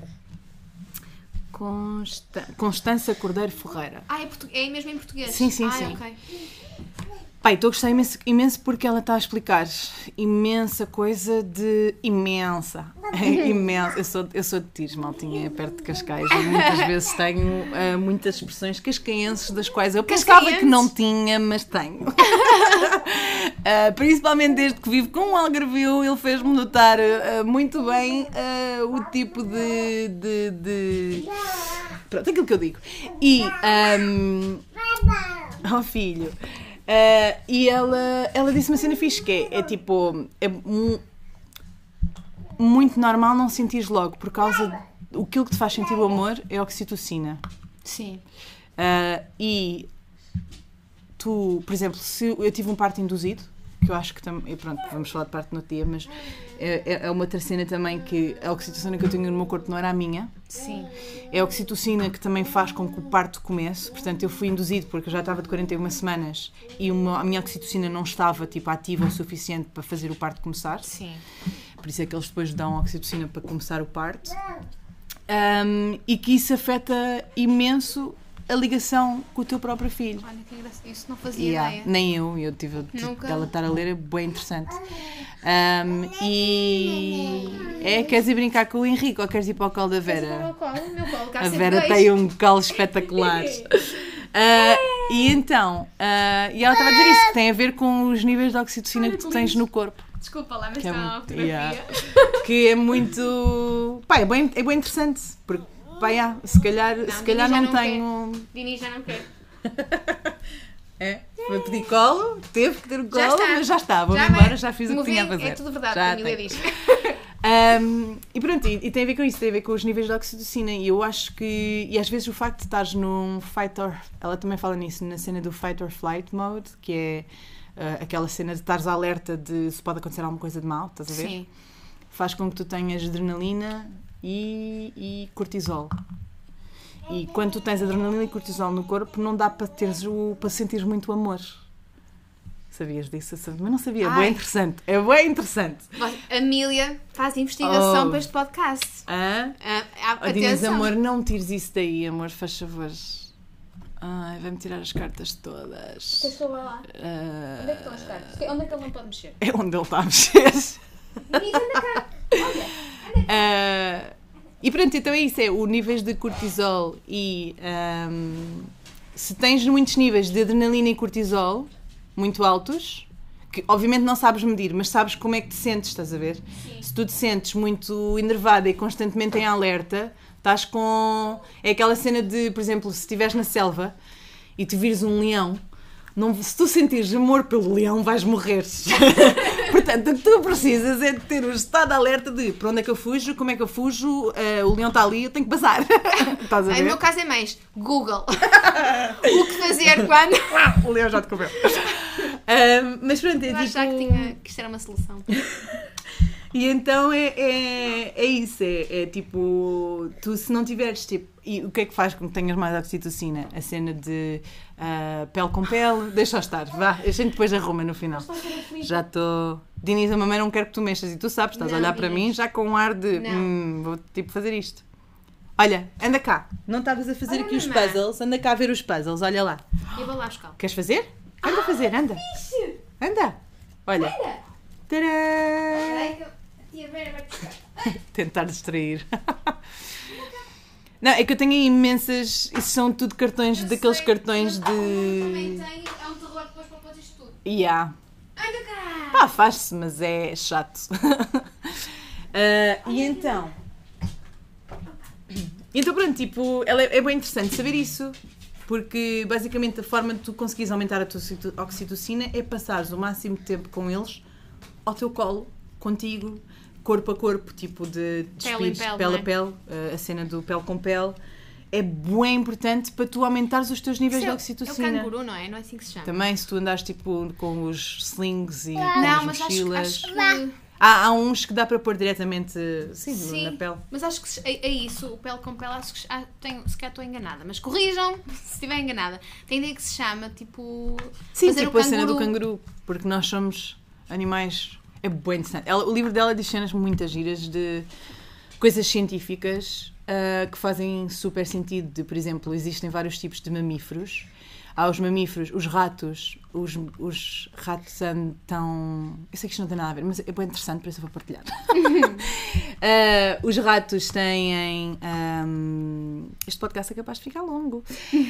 Consta... Constança Cordeiro Ferreira. Ah, é, portu... é mesmo em português? Sim, sim, ah, sim. ok. Pai, estou a gostar imenso, imenso porque ela está a explicar imensa coisa de... Imensa. Imensa. Eu sou, eu sou de Tires, maltinha, é perto de Cascais. E muitas vezes tenho uh, muitas expressões cascaenses das quais eu pensava Cascaenses? que não tinha, mas tenho. Uh, principalmente desde que vivo com um algarvio, ele fez-me notar uh, muito bem uh, o tipo de, de, de... Pronto, aquilo que eu digo. E... Um... Oh, filho... Uh, e ela, ela disse uma cena fixe que é, é tipo, é mu- muito normal não sentires logo, por causa de, aquilo que te faz sentir o amor é a oxitocina. Sim. Uh, e tu, por exemplo, se eu tive um parto induzido, que eu acho que também, pronto, vamos falar de parto no outro dia, mas é, é uma outra cena também que a oxitocina que eu tenho no meu corpo não era a minha. Sim. É a oxitocina que também faz com que o parto comece. Portanto, eu fui induzido porque eu já estava de quarenta e uma semanas e uma, a minha oxitocina não estava tipo, ativa o suficiente para fazer o parto começar. Sim. Por isso é que eles depois dão oxitocina para começar o parto. Um, e que isso afeta imenso a ligação com o teu próprio filho. Olha que engraçado. Isso não fazia Yeah, ideia. nem eu, eu tive Nunca. ela estar a ler, é bem interessante. Um, e é, queres ir brincar com o Henrique ou queres ir para o colo da Vera? Colo, o meu colo, cá A sempre Vera dois. tem um colo espetacular. Uh, e então, uh, e ela estava a dizer isso, que tem a ver com os níveis de oxitocina que tu tens no corpo. Desculpa lá, mas Que é, está uma muito- fotografia. yeah. Que é muito. Pá, é bem, é bem interessante. Porque, pá, yeah, se calhar não, se calhar Dini já não, não tenho. Dini já não quer. É, foi pedir colo, teve que ter o colo, Já está. mas já está, vou-me Já embora, vai. já fiz o que Movi- tinha a fazer. É tudo verdade, Já a Emília tem. diz. Um, e pronto, e, e tem a ver com isso, tem a ver com os níveis de oxitocina. E eu acho que, e às vezes o facto de estares num fight or, ela também fala nisso, na cena do fight or flight mode, que é uh, aquela cena de estares alerta de se pode acontecer alguma coisa de mal, estás a ver? Sim. Faz com que tu tenhas adrenalina e, e cortisol. E quando tu tens adrenalina e cortisol no corpo, não dá para, teres o, para sentires muito amor. Sabias disso? Eu sabia, mas não sabia. É Ai. bem interessante. É bem interessante. A Emília faz investigação Oh. para este podcast. Hã? Ah, ah, Oh, Dinis, atenção. amor, não me tires isso daí, amor, faz favor. Ai, vai-me tirar as cartas todas. Deixa eu ver lá. Ah, Onde é que estão as cartas? Onde é que ele não pode mexer? é onde ele está a mexer. Dinis, anda cá. Olha. Ah, e pronto, então é isso, é o níveis de cortisol e ahm, se tens muitos níveis de adrenalina e cortisol muito altos, que obviamente não sabes medir, mas sabes como é que te sentes, estás a ver? Sim. Se tu te sentes muito enervada e constantemente em alerta, estás com... É aquela cena de, por exemplo, se estiveres na selva e tu vires um leão, não, se tu sentires amor pelo leão, vais morrer. Portanto, o que tu precisas é de ter o estado de alerta de para onde é que eu fujo, como é que eu fujo, uh, o leão está ali, eu tenho que passar. Estás a Ai, ver? no meu caso é mais Google. O que fazer quando... O leão já te comeu. Um, mas pronto, é Eu tipo... achava que, tinha, que isto era uma solução. E então é, é, é isso, é, é tipo, tu se não tiveres, tipo, e o que é que faz com que tenhas mais oxitocina? A cena de uh, pele com pele, deixa estar, vá, a gente depois arruma no final. Já estou... Dinis, a mamãe não quer que tu mexas e tu sabes, estás Não, a olhar para Dinis. mim já com um ar de, Não. hum, vou tipo fazer isto. Olha, anda cá, não estavas a fazer Olha, aqui os mamãe. puzzles, anda cá a ver os puzzles, olha lá. Eu vou lá buscar. Queres fazer? Anda a fazer, anda. Anda. Olha. Tadã! Espera aí que a tia Vera vai buscar. Tentar distrair. Não, é que eu tenho aí imensas. Isso são tudo cartões, Eu daqueles sei, cartões eu também de. tenho, é um terror depois para pôr isto tudo. Yeah. Anda cá! Pá, faz-se, mas é chato. Ah, e então. Então, pronto, tipo, ela é, é bem interessante saber isso. Porque basicamente a forma de tu conseguires aumentar a tua oxito- oxitocina é passares o máximo de tempo com eles ao teu colo, contigo, corpo a corpo, tipo de Pele em despires, pele, pele não a é? pele, eh, a cena do pele com pele. É bem importante para tu aumentares os teus níveis Isso de é, oxitocina. é o canguru, não é? Não é assim que se chama. Também se tu andares tipo com os slings e com Não, as mas acho, mochilas. acho que... Há, há uns que dá para pôr diretamente sim, Sim, na pele. mas acho que é, é isso, o pele com pele, acho que ah, tenho, se calhar estou enganada, mas corrijam se estiver enganada. Tem ideia que se chama, tipo, sim, fazer tipo o a cena do canguru. canguru, porque nós somos animais. É bem interessante. Ela, o livro dela diz cenas muito giras de coisas científicas uh, que fazem super sentido. De, por exemplo, existem vários tipos de mamíferos. Há os mamíferos, os ratos, os, os ratos andam... Eu sei que isto não tem nada a ver, mas é bem interessante, por isso eu vou partilhar. uh, os ratos têm... Um, este podcast é capaz de ficar longo.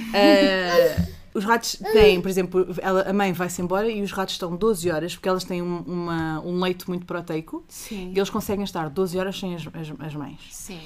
Uh, os ratos têm, por exemplo, ela, a mãe vai-se embora e os ratos estão doze horas, porque elas têm um, uma, um leito muito proteico. Sim. E eles conseguem estar doze horas sem as, as, as mães. Sim.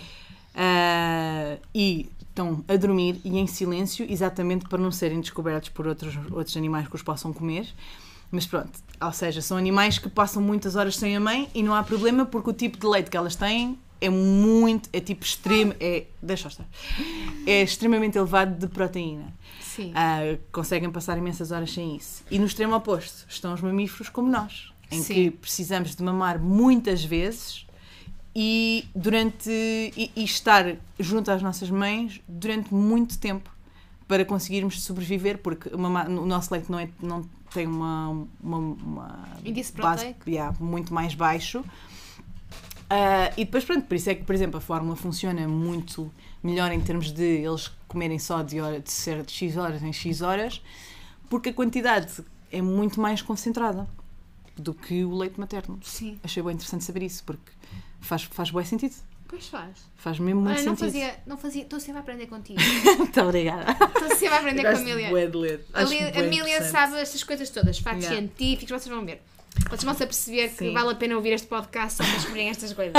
Uh, e estão a dormir e em silêncio, exatamente para não serem descobertos por outros, outros animais que os possam comer. Mas pronto, ou seja, são animais que passam muitas horas sem a mãe e não há problema porque o tipo de leite que elas têm é muito, é tipo extremo, é, deixa estar, é extremamente elevado de proteína. Sim. Uh, conseguem passar imensas horas sem isso. E no extremo oposto estão os mamíferos como nós, em Sim. que precisamos de mamar muitas vezes e, durante, e, e estar junto às nossas mães durante muito tempo para conseguirmos sobreviver, porque uma, o nosso leite não, é, não tem uma, uma, uma índice base proteico yeah, muito mais baixo. Uh, e depois, pronto, por isso é que, por exemplo, a fórmula funciona muito melhor em termos de eles comerem só de, hora, de ser de X horas em X horas, porque a quantidade é muito mais concentrada do que o leite materno. Sim. Achei bem interessante saber isso, porque faz, faz bem sentido. Pois faz. Faz mesmo muito Olha, não sentido. fazia, não fazia, estou sempre a aprender contigo. Muito obrigada. Estou sempre a aprender com a Amélia. Bué de ler. A Acho Li- bué a Amélia interessante. sabe estas coisas todas, factos Yeah. científicos, vocês vão ver. Vocês vão-se a perceber que Sim. vale a pena ouvir este podcast só para descobrirem estas coisas.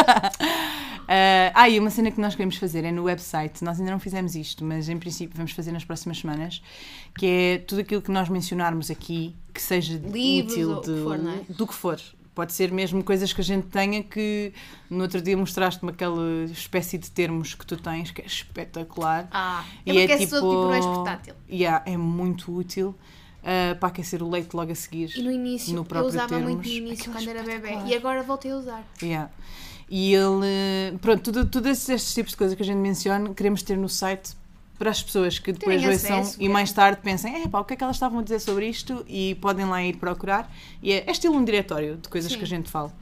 Uh, ah, e uma cena que nós queremos fazer é no website. Nós ainda não fizemos isto, mas em princípio vamos fazer nas próximas semanas, que é tudo aquilo que nós mencionarmos aqui que seja Livros útil ou o que de- for, não é? do que for. Pode ser mesmo coisas que a gente tenha que no outro dia mostraste-me aquela espécie de termos que tu tens que é espetacular. Ah, E é uma é aquece tipo- todo tipo mais portátil. Yeah, é muito útil uh, para aquecer o leite logo a seguir. E no início, no eu próprio usava termos. muito no início Aquilo é quando era bebê. espetacular. E agora voltei a usar. Yeah. E ele, pronto, tudo, tudo estes, estes tipos de coisas que a gente menciona, queremos ter no site para as pessoas que depois Terem ouçam acesso, e é. mais tarde pensem, é pá, o que é que elas estavam a dizer sobre isto? E podem lá ir procurar. E é, é estilo um diretório de coisas Sim. que a gente fala.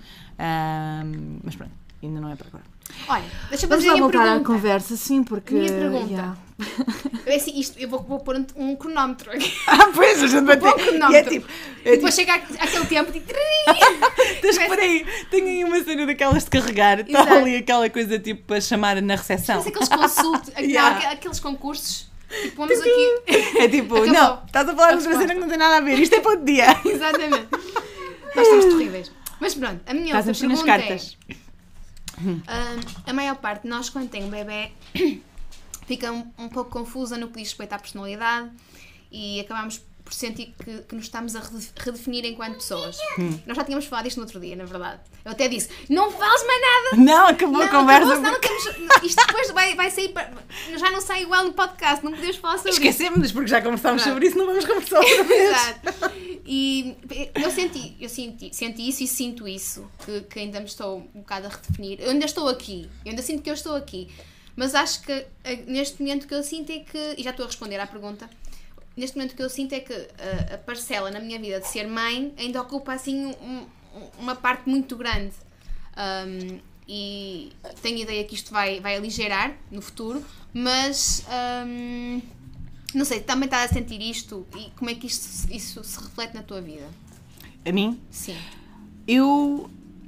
Ahm, mas pronto, ainda não é para agora. Olha, deixa-me Vamos fazer lá a minha voltar à pergunta. conversa, sim, porque... Minha pergunta. yeah. É assim, isto, eu vou, vou pôr um, um cronómetro aqui. Ah, pois, a gente vai Vou ter... pôr um E é cronómetro. tipo... E É depois tipo chega à- àquele tempo tipo... tens que peraí, tenho aí uma cena daquelas de carregar. Está Exato. ali aquela coisa tipo para chamar na recepção. Parece aqueles consultos, aqu- Yeah. aqu- aqueles concursos. Tipo, vamos aqui... É tipo, Acabou. não, estás a falar de uma Resposta. cena que não tem nada a ver. Isto é para outro dia. Exatamente. Nós estamos terríveis. Mas pronto, a minha Estás a outra mexer nas pergunta cartas. é... hum, a maior parte de nós, quando tem um bebê, fica um, um pouco confusa no que diz respeito à personalidade e acabamos por sentir que, que nos estamos a redef- redefinir enquanto pessoas. Hum. Nós já tínhamos falado isto no outro dia, na verdade. Eu até disse, não fales mais nada! Não, acabou a conversa. acabou, senão não temos, isto depois vai, vai sair, para- já não sai igual no podcast, não podemos falar sobre isso. Esquecemos-nos porque já conversámos Claro. sobre isso, não vamos conversar outra vez. Exato. E eu senti, eu senti, senti isso e sinto isso, que, que ainda me estou um bocado a redefinir. Eu ainda estou aqui, eu ainda sinto que eu estou aqui, mas acho que eh, neste momento o que eu sinto é que, e já estou a responder à pergunta, neste momento o que eu sinto é que a, a parcela na minha vida de ser mãe ainda ocupa assim um- um- uma parte muito grande. Um, e tenho ideia que isto vai, vai aligerar no futuro, mas um, não sei, também estás a sentir isto e como é que isto, isso se reflete na tua vida? A mim, Sim. eu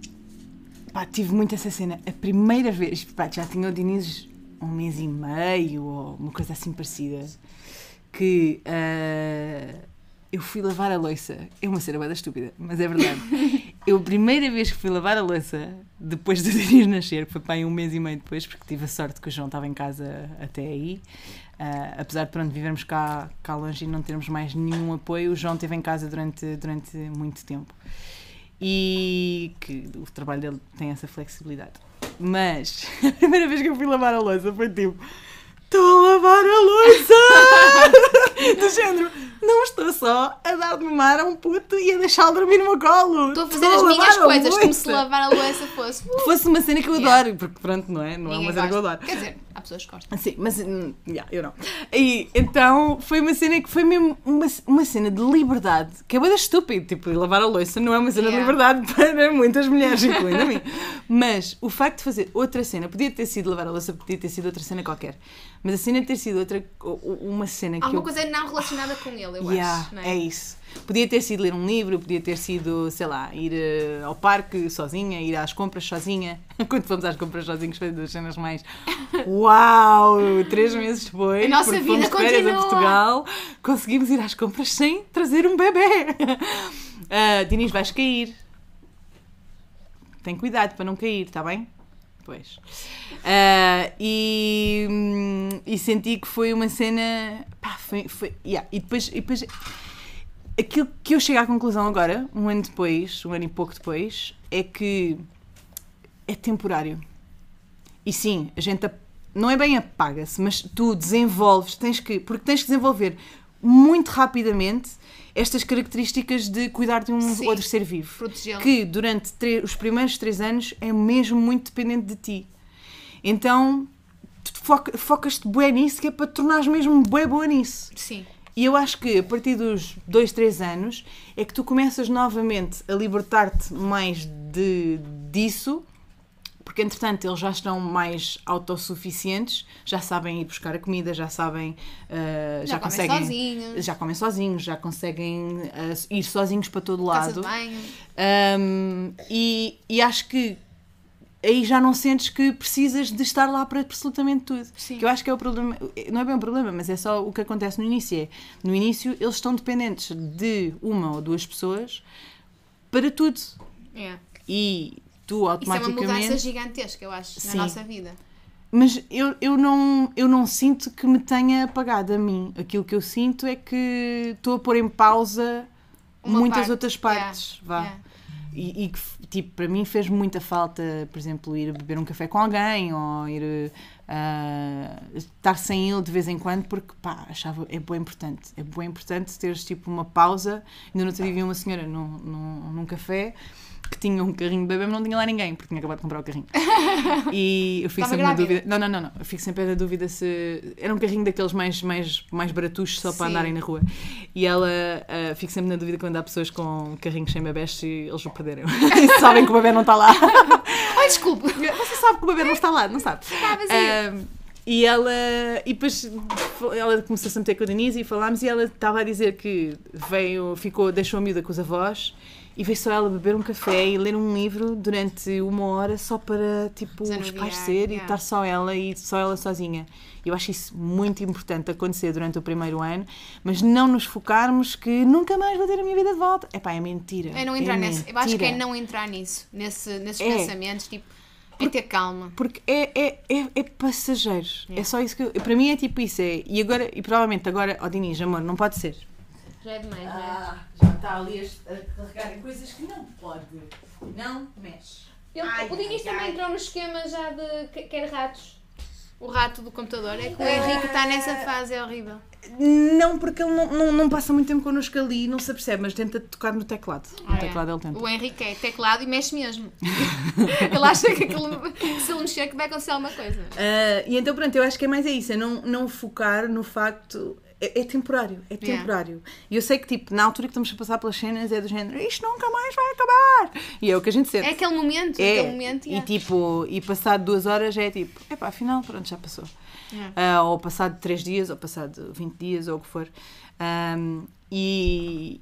pá, tive muito essa cena. A primeira vez, pá, já tinha o Diniz um mês e meio ou uma coisa assim parecida, que ah, eu fui lavar a louça. É uma cena bada estúpida, mas é verdade. Eu, a primeira vez que fui lavar a louça, depois do Diniz nascer, foi para aí um mês e meio depois, porque tive a sorte que o João estava em casa até aí. Uh, apesar de pronto, vivermos cá, cá longe e não termos mais nenhum apoio, o João esteve em casa durante, durante muito tempo. E que o trabalho dele tem essa flexibilidade. Mas a primeira vez que eu fui lavar a louça foi tipo: estou a lavar a louça! Do género, não estou só a dar de mamar a um puto e a deixá-lo dormir no meu colo. Estou a fazer as minhas coisas, como se lavar a louça fosse. Uh. Fosse uma cena que eu Yeah. adoro, porque pronto, não é? Não Ninguém é uma cena que eu gosta. adoro. Quer dizer, há pessoas que gostam. Sim, mas hum, yeah, eu não. E então foi uma cena que foi mesmo uma, uma cena de liberdade, que é bué estúpido, tipo, lavar a louça não é uma cena Yeah. de liberdade para muitas mulheres, incluindo a mim. Mas o facto de fazer outra cena, podia ter sido lavar a louça, podia ter sido outra cena qualquer, mas a cena de ter sido outra, uma cena que Alguma eu... coisa não relacionada com ele, eu Yeah, acho. Não é? é isso. Podia ter sido ler um livro, podia ter sido, sei lá, ir uh, ao parque sozinha, ir às compras sozinha. Quando fomos às compras sozinhos foi das cenas mais... Uau! Três meses depois, A nossa porque vida fomos de férias a continua. Portugal, conseguimos ir às compras sem trazer um bebê. Uh, Dinis, vais cair. Tem cuidado para não cair, está bem? Pois. Uh, e, hum, e senti que foi uma cena... Pá, foi... foi yeah. E depois... E depois aquilo que eu chego à conclusão agora, um ano depois, um ano e pouco depois, é que é temporário. E sim, a gente ap- não é bem apaga-se, mas tu desenvolves, tens que, porque tens que desenvolver muito rapidamente estas características de cuidar de um Sim. outro ser vivo. Protegê-lo. Que durante tre- os primeiros três anos é mesmo muito dependente de ti. Então, tu foca- focas-te bué nisso, que é para te tornares mesmo bué boa nisso. Sim. E eu acho que a partir dos dois, três anos é que tu começas novamente a libertar-te mais de, disso, porque entretanto eles já estão mais autossuficientes, já sabem ir buscar a comida, já sabem, uh, já, Já comem conseguem, sozinhos. já comem sozinhos, já conseguem uh, ir sozinhos para todo Casa lado. de banho. Um, e, e acho que aí já não sentes que precisas de estar lá para absolutamente tudo. Sim. Que eu acho que é o problema, não é bem um problema, mas é só o que acontece no início. É, no início eles estão dependentes de uma ou duas pessoas para tudo. Yeah. E tu Isso é uma automaticamente... mudança gigantesca, eu acho, Sim. na nossa vida. Mas eu, eu, não, eu não sinto que me tenha apagado a mim. Aquilo que eu sinto é que estou a pôr em pausa Uma muitas parte, outras partes. yeah, Vá. yeah. E, e que, tipo, para mim fez muita falta, por exemplo, ir beber um café com alguém ou ir uh, estar sem ele de vez em quando, porque pá, achava, é bem importante. É bem importante teres tipo uma pausa. Ainda não te vi uma senhora num, num, num café que tinha um carrinho de bebê, mas não tinha lá ninguém, porque tinha acabado de comprar o carrinho. E eu fico Estava sempre na grávida? dúvida. Não, não, não, não. Eu fico sempre na dúvida se. Era um carrinho daqueles mais, mais, mais baratuchos só para Sim. andarem na rua. E ela. Uh, fico sempre na dúvida quando há pessoas com carrinhos sem bebés se eles o perderam. E se sabem que o bebê não está lá. Ai, desculpe. Você sabe que o bebê não está lá, não sabe? Está vazio. Um, e ela. E depois ela começou-se a meter com a Denise e falámos e ela estava a dizer que veio, ficou, deixou a miúda com os avós. E veio só ela beber um café e ler um livro durante uma hora só para, tipo, Desanuviar, espairecer e yeah. estar só ela e só ela sozinha. Eu acho isso muito importante acontecer durante o primeiro ano, mas não nos focarmos que nunca mais vou ter a minha vida de volta. Epá, é mentira. É não entrar é nesse. Eu acho que é mentira. não entrar nisso, nesse, nesses É. pensamentos, tipo, é ter calma. Porque é, é, é, é passageiro. Yeah. É só isso que eu, para mim é tipo isso. É, e agora, e provavelmente agora, ó oh, Dinis, amor, não pode ser. Já é demais, Ah, já está ali a, a carregar em coisas que não pode. Não mexe. Ele, Ai, o Dinis ai, também ai. entrou no esquema já de que- quer ratos. O rato do computador. É que o Henrique está nessa fase, é horrível. Não, porque ele não, não, não passa muito tempo connosco ali e não se apercebe, mas tenta tocar no teclado. No Ah, é. teclado ele tenta. O Henrique é teclado e mexe mesmo. Ele acha que aquilo, que se ele mexer que vai acontecer alguma coisa. Ah, e então, pronto, eu acho que é mais é isso, é não, não focar no facto. É, é temporário, é Yeah. temporário. E eu sei que, tipo, na altura que estamos a passar pelas cenas é do género, isto nunca mais vai acabar. E é o que a gente sente. É aquele momento, É, aquele momento. e yeah. tipo, e passado duas horas é tipo, epá, afinal, pronto, já passou. Yeah. Ah, ou passado três dias, ou passado vinte dias, ou o que for. Ahm, e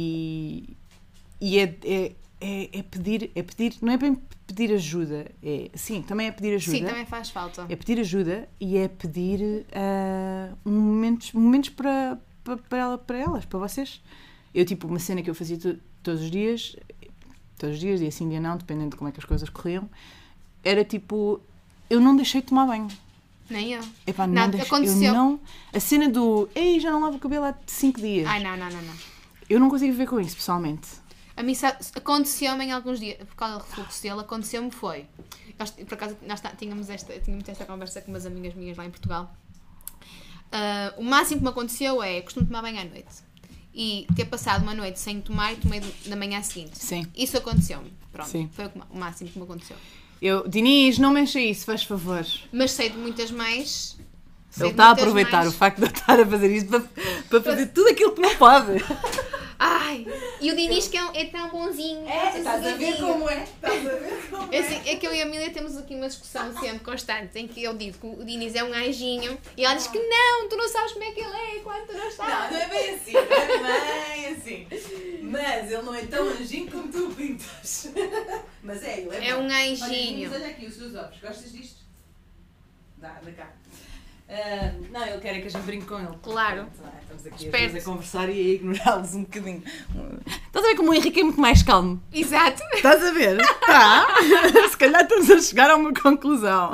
e, e é, é, é, é pedir, é pedir, não é bem pedir ajuda, é, sim, também é pedir ajuda. Sim, também faz falta. É pedir ajuda e é pedir ah, um momentos, momentos para, para, para, ela, para elas, para vocês. Eu, tipo, uma cena que eu fazia to- todos os dias, todos os dias, dia sim, dia não, dependendo de como é que as coisas corriam, era tipo, eu não deixei de tomar banho. Nem eu. Epá, não Nada, deixei, aconteceu. eu não... A cena do, ei, já não lavo o cabelo há cinco dias. Ai, não, não, não, não. Eu não consigo viver com isso, pessoalmente. A mim sa- aconteceu-me em alguns dias, por causa do refluxo dele, aconteceu-me foi. Nós, por acaso, nós tá- tínhamos esta, tínhamos esta conversa com umas amigas minhas lá em Portugal. Uh, o máximo que me aconteceu é, costumo tomar banho à noite. E ter passado uma noite sem tomar e tomei na manhã seguinte. Sim. Isso aconteceu-me. Pronto, Sim. foi o máximo que me aconteceu. Eu, Diniz, não mexa isso, faz favor. Mas sei de muitas mães... Ele está a aproveitar mais... o facto de eu estar a fazer isto para, para fazer tudo aquilo que não pode. Ai, e o Diniz que é, é tão bonzinho. É, estás a ver como é? Estás a ver como é? É, assim, é que eu e a Emília temos aqui uma discussão sempre constante em que eu digo que o Diniz é um anjinho e ela diz que não, tu não sabes como é que ele é quando tu não sabes. Não, não é bem assim, não é bem assim. Mas ele não é tão anjinho como tu pintas. Mas é, ele é, é bom. um anjinho. Olha, Diniz, olha aqui os teus ovos, gostas disto? Dá, dá cá. Uh, não, ele quer é que a gente brinque com ele. Claro. Então, é, estamos aqui Esperto. a conversar e a ignorá-los um bocadinho. Estás a ver como o Henrique é muito mais calmo? Exato. Estás a ver? Tá. Se calhar estamos a chegar a uma conclusão.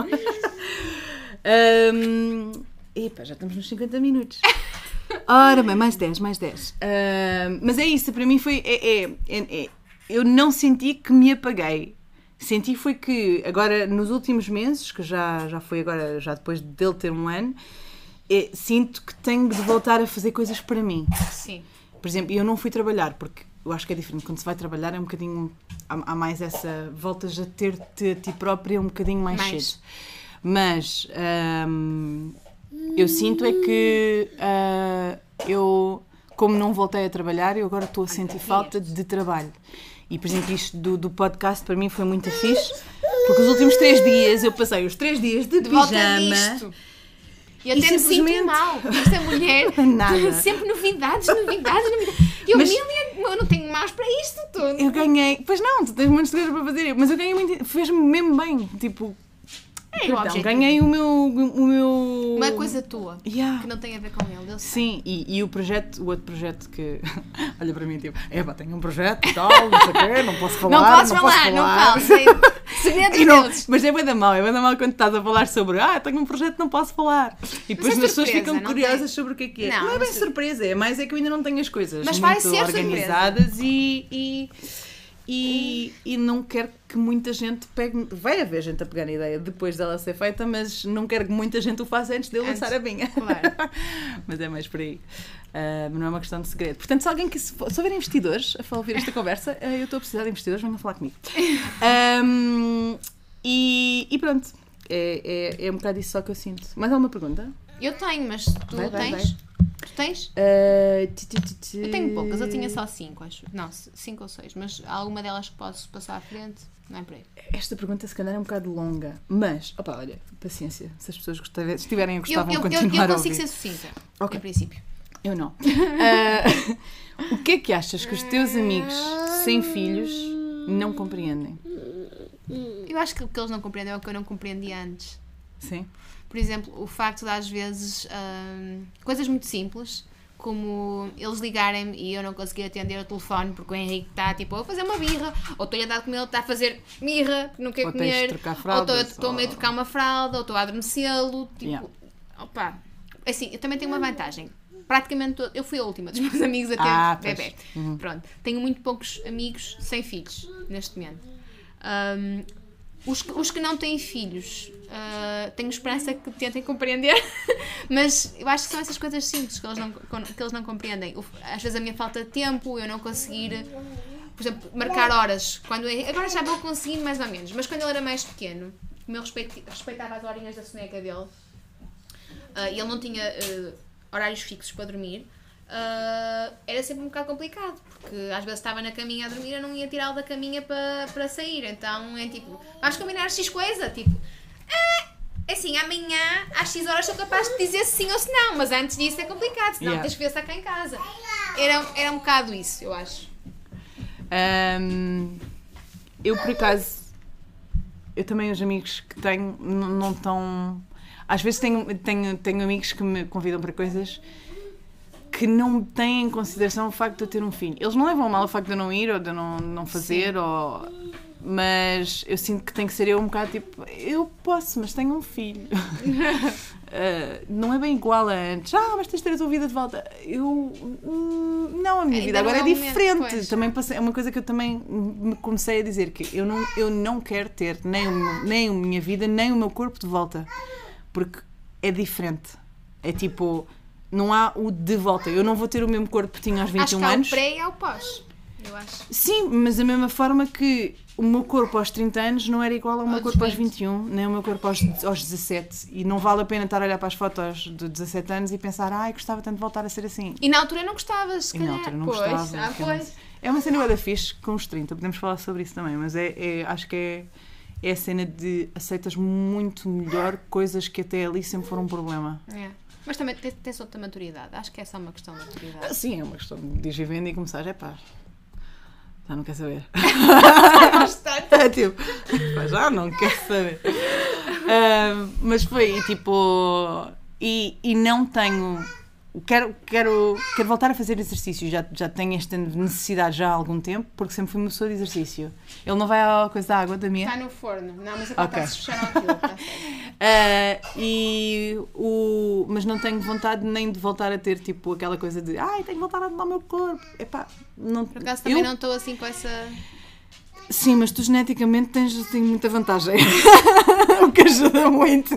Um, epa, já estamos nos cinquenta minutos. Ora bem, mais dez, mais dez. Uh, mas é isso, para mim foi... É, é, é, é, eu não senti que me apaguei. Senti foi que agora nos últimos meses, que já, já foi agora, já depois dele ter um ano, é, sinto que tenho de voltar a fazer coisas para mim. Sim. Por exemplo, eu não fui trabalhar, porque eu acho que é diferente. Quando se vai trabalhar é um bocadinho... Há, há mais essa... Voltas a ter-te a ti própria um bocadinho mais, mais. cedo. Mas hum, eu sinto é que uh, eu, como não voltei a trabalhar, eu agora estou a sentir falta de trabalho. E, por exemplo, isto do, do podcast para mim foi muito fixe, porque os últimos três dias eu passei os três dias de, de pijama. E até me sinto mal, esta mulher, Nada. sempre novidades, novidades, novidades. Eu, mas, Emília, eu não tenho mais para isto tudo. Eu ganhei, pois não, tu tens muitas coisas para fazer, mas eu ganhei muito, fez-me mesmo bem, tipo... É Perdão, ganhei o meu, o meu... Uma coisa tua, yeah. que não tem a ver com ele. Sim, e, e o projeto, o outro projeto que... Olha para mim, tipo, é pá, tenho um projeto e tal, não sei o quê, não posso falar, não, posso não falar, posso falar. Não falo, segredos deles. Mas é bem da mal, é bem da mal quando estás a falar sobre, ah, tenho um projeto, não posso falar. E depois é as pessoas ficam curiosas tem... sobre o que é que é. Não, não é bem mas... surpresa, é mais é que eu ainda não tenho as coisas mas muito vai ser organizadas e... e... E, e não quero que muita gente pegue... Vai haver gente a pegar a ideia depois dela ser feita, mas não quero que muita gente o faça antes de eu lançar a minha. Claro. Mas é mais por aí. Uh, não é uma questão de segredo. Portanto, se alguém que... Se, se houver investidores a ouvir esta conversa, uh, eu estou a precisar de investidores, venham falar comigo. Um, e, e pronto. É, é, é um bocado isso só que eu sinto. Mais alguma pergunta? Eu tenho, mas tu vai, vai, tens... Vai. Tu tens? Uh, t -t -t -t. Eu tenho poucas, eu tinha só cinco, acho. Não, cinco ou seis, mas há alguma delas que posso passar à frente? Não é por aí. Esta pergunta se calhar é um bocado longa, mas, opa, olha, paciência, se as pessoas gostarem, se estiverem a gostar, vão eu, continuar eu, eu a ouvir. Eu consigo ser sucinta, okay. em princípio. Eu não. Uh, o que é que achas que os teus amigos sem filhos não compreendem? Eu acho que o que eles não compreendem é o que eu não compreendia antes. Sim. Por exemplo, o facto de às vezes hum, coisas muito simples, como eles ligarem-me e eu não conseguir atender o telefone porque o Henrique está tipo, a fazer uma birra, ou estou-lhe a dar de comer, ele está a fazer mirra, porque não quer ou comer, fraldas, ou estou-me ou... a trocar uma fralda, ou estou a adormecê-lo. Tipo, yeah. Opa, assim, eu também tenho uma vantagem. Praticamente todo, eu fui a última dos meus amigos a ter ah, bebê. Uhum. Pronto, tenho muito poucos amigos sem filhos neste momento. Um, os, os que não têm filhos, uh, tenho esperança que tentem compreender, mas eu acho que são essas coisas simples que eles não, que eles não compreendem. Às vezes a minha falta de tempo, eu não conseguir, por exemplo, marcar horas. Quando eu, agora já vou conseguindo mais ou menos, mas quando ele era mais pequeno, como eu respeito, respeitava as horinhas da soneca dele, uh, e ele não tinha uh, horários fixos para dormir, Uh, era sempre um bocado complicado, porque às vezes estava na caminha a dormir, eu não ia tirá-lo da caminha para, para sair, então é tipo, vais combinar X coisa, tipo, ah, assim, amanhã às X horas sou capaz de dizer sim ou se não, mas antes disso é complicado, senão yeah. tens que ver se está cá em casa. Era, era um bocado isso, eu acho. Um, eu por acaso, eu também os amigos que tenho não estão, às vezes tenho, tenho, tenho amigos que me convidam para coisas que não têm em consideração o facto de eu ter um filho. Eles não levam mal o facto de eu não ir ou de eu não, não fazer, ou... mas eu sinto que tem que ser eu um bocado tipo, eu posso, mas tenho um filho. uh, não é bem igual a antes. Ah, mas tens de ter a tua vida de volta. Eu... Não, a minha Ainda vida agora é, é diferente. Também passei, é uma coisa que eu também me comecei a dizer, que eu não, eu não quero ter nem, o meu, nem a minha vida, nem o meu corpo de volta. Porque é diferente. É tipo, não há o de volta. Eu não vou ter o mesmo corpo que tinha aos vinte e um acho que anos. há o pré e há o pós. Eu acho. Sim, mas da mesma forma que o meu corpo aos trinta anos não era igual ao meu Aos corpo aos vinte. vinte e um, nem ao meu corpo aos, aos dezassete. E não vale a pena estar a olhar para as fotos de dezassete anos e pensar, ai, gostava tanto de voltar a ser assim. E na altura não gostavas, se E na calhar. altura não pois, gostava. ah, que pois. É uma cena bué da fixe com os trinta, podemos falar sobre isso também, mas é, é- acho que é, é a cena de aceitas muito melhor coisas que até ali sempre foram um problema. É. Mas também te- tens outra maturidade. Acho que é só uma questão de maturidade. Sim, é uma questão de ir vivendo e começar, é pá, já não quer saber. Bastante. É tipo, pá, já não quer saber. Ah, mas foi tipo, e, e não tenho. Quero, quero, quero voltar a fazer exercício, já, já tenho esta necessidade já há algum tempo, porque sempre fui uma pessoa de exercício. Ele não vai à coisa da água da minha? Está no forno. Não, mas agora Ok. está-se fechar aquilo. Tá certo. Ah, e o, mas não tenho vontade nem de voltar a ter tipo aquela coisa de ai, tenho que voltar a mudar o meu corpo. Epá, não, Por acaso também eu, não estou assim com essa... Sim, mas tu geneticamente tens, tens muita vantagem, o que ajuda muito.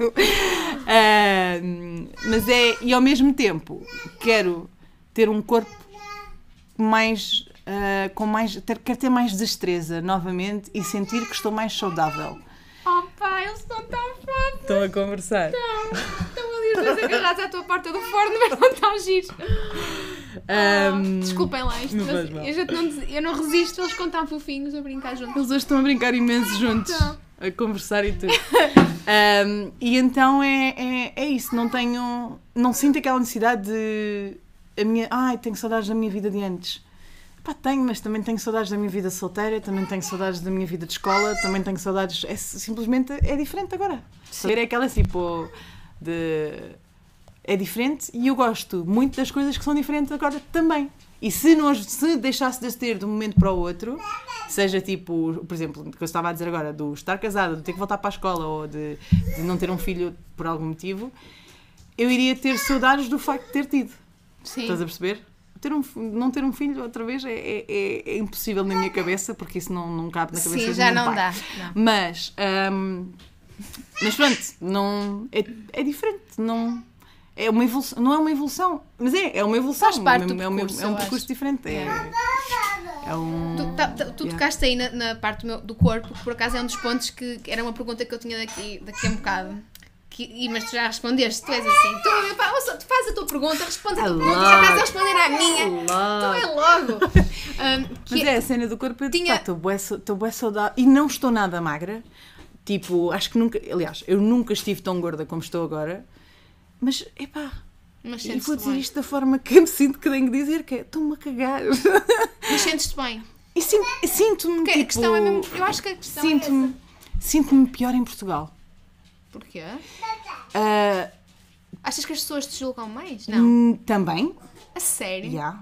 Ah, mas é, e ao mesmo tempo, quero ter um corpo mais, ah, com mais, ter, quero ter mais destreza novamente e sentir que estou mais saudável. Oh pá, eles estão tão fofos. Estão a conversar. Estão ali os dois agarrados à tua porta do forno, mas não estão giros. Um, Desculpem lá isto, não mas faz mal. eu, já não, eu não resisto, eles quando estão fofinhos a brincar juntos. Eles hoje estão a brincar imenso juntos, Então. a conversar e tudo. Um, e então é, é, é isso, não tenho, não sinto aquela necessidade de, a minha, ai, tenho saudades da minha vida de antes. Pá, tenho, mas também tenho saudades da minha vida solteira, também tenho saudades da minha vida de escola, também tenho saudades, é, simplesmente é diferente agora. Sim. É aquela tipo de... É diferente e eu gosto muito das coisas que são diferentes agora também. E se, nós, se deixasse de ter de um momento para o outro, seja tipo, por exemplo, o que eu estava a dizer agora, do estar casada, de ter que voltar para a escola ou de, de não ter um filho por algum motivo, eu iria ter saudades do facto de ter tido. Sim. Estás a perceber? Ter um, não ter um filho outra vez é, é, é- é impossível na minha cabeça, porque isso não, não cabe na cabeça Sim, de já nenhum não pai. dá. Não. Mas, hum, mas pronto, não, é, é diferente. Não, é uma evolução, não é uma evolução, mas é, é uma evolução. Faz parte é, do é, uma- percurso, é um eu percurso acho. diferente. É, É. é um. Tu, tá- tá- tu yeah. tocaste aí na, na parte do, meu- do corpo, que por acaso é um dos pontos que, que era uma pergunta que eu tinha daqui, daqui a um bocado. Que, e, mas tu já respondeste, tu és assim. Tu, pá, ouça, tu fazes a tua pergunta, respondes a tua I pergunta, já estás a love. responder à minha. Love. Tu é logo. Um, que Mas é a cena do corpo, eu Tinha- estou bué sau- estou bué saudável e não estou nada magra. Tipo, acho que nunca, aliás, eu nunca estive tão gorda como estou agora. Mas, epá, Mas e sentes-te vou dizer bem. isto da forma que eu me sinto que tenho que dizer, que é, estou-me a cagar. Mas sentes-te bem. E sin- sinto-me, Porque tipo... a questão é mesmo, eu acho que a questão é Sinto-me essa. sinto-me pior em Portugal. Porquê? Ah, Achas que as pessoas te julgam mais? Não. hum, também, A sério? já,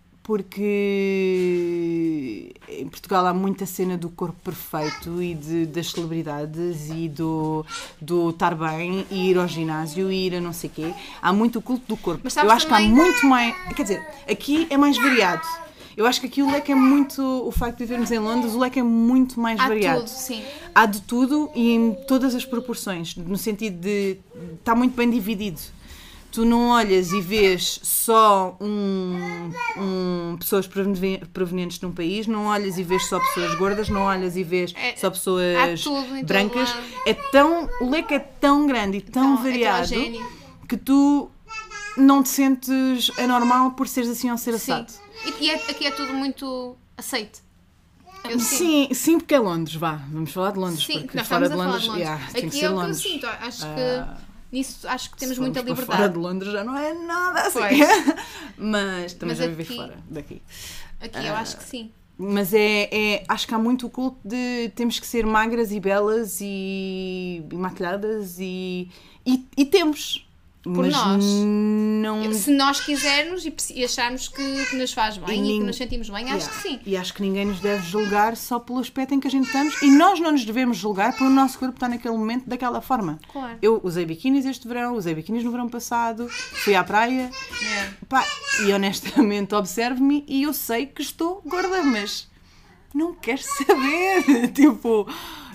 porque em Portugal há muita cena do corpo perfeito e de, das celebridades e do, do estar bem e ir ao ginásio e ir a não sei quê. Há muito o culto do corpo. Mas sabes Eu acho que há também- muito mais... Quer dizer, aqui é mais variado. Eu acho que aqui o leque é muito... O facto de vivermos em Londres, o leque é muito mais Há variado. tudo, sim. Há de tudo e em todas as proporções, no sentido de está muito bem dividido. Tu não olhas e vês só um, um- pessoas proveni- provenientes de um país, não olhas e vês só pessoas gordas, não olhas e vês É- só há pessoas tudo em todo brancas. lado. É tão, o leque é tão grande e tão Então, variado heterogéneo. que tu não te sentes anormal por seres assim ou ser Sim. assado. E, e é- aqui é tudo muito aceite. Eu sinto. Sim, sim, porque é Londres, vá, vamos falar de Londres. Sim, porque nós fora estamos a de falar de Londres, Londres. yeah, tem que Aqui ser é o que eu Londres. sinto. Acho que Ah, nisso acho que temos Se muita formos para liberdade. fora de Londres já não é nada assim. Pois. Mas também Mas já vivi aqui- fora daqui. Aqui eu acho que sim. Mas é, é- acho que há muito o culto de temos que ser magras e belas e, e maquilhadas e, e, e temos. Por mas nós. não. Se nós quisermos e, preci- e acharmos que, que nos faz bem e, nin- que nos sentimos bem, acho Yeah. que sim. E acho que ninguém nos deve julgar só pelo aspecto em que a gente estamos e nós não nos devemos julgar por o nosso corpo estar naquele momento daquela forma. Claro. Eu usei biquínis este verão, usei biquínis no verão passado, fui à praia. É. Pá, e honestamente observo-me e eu sei que estou gorda, mas não quero saber. Tipo,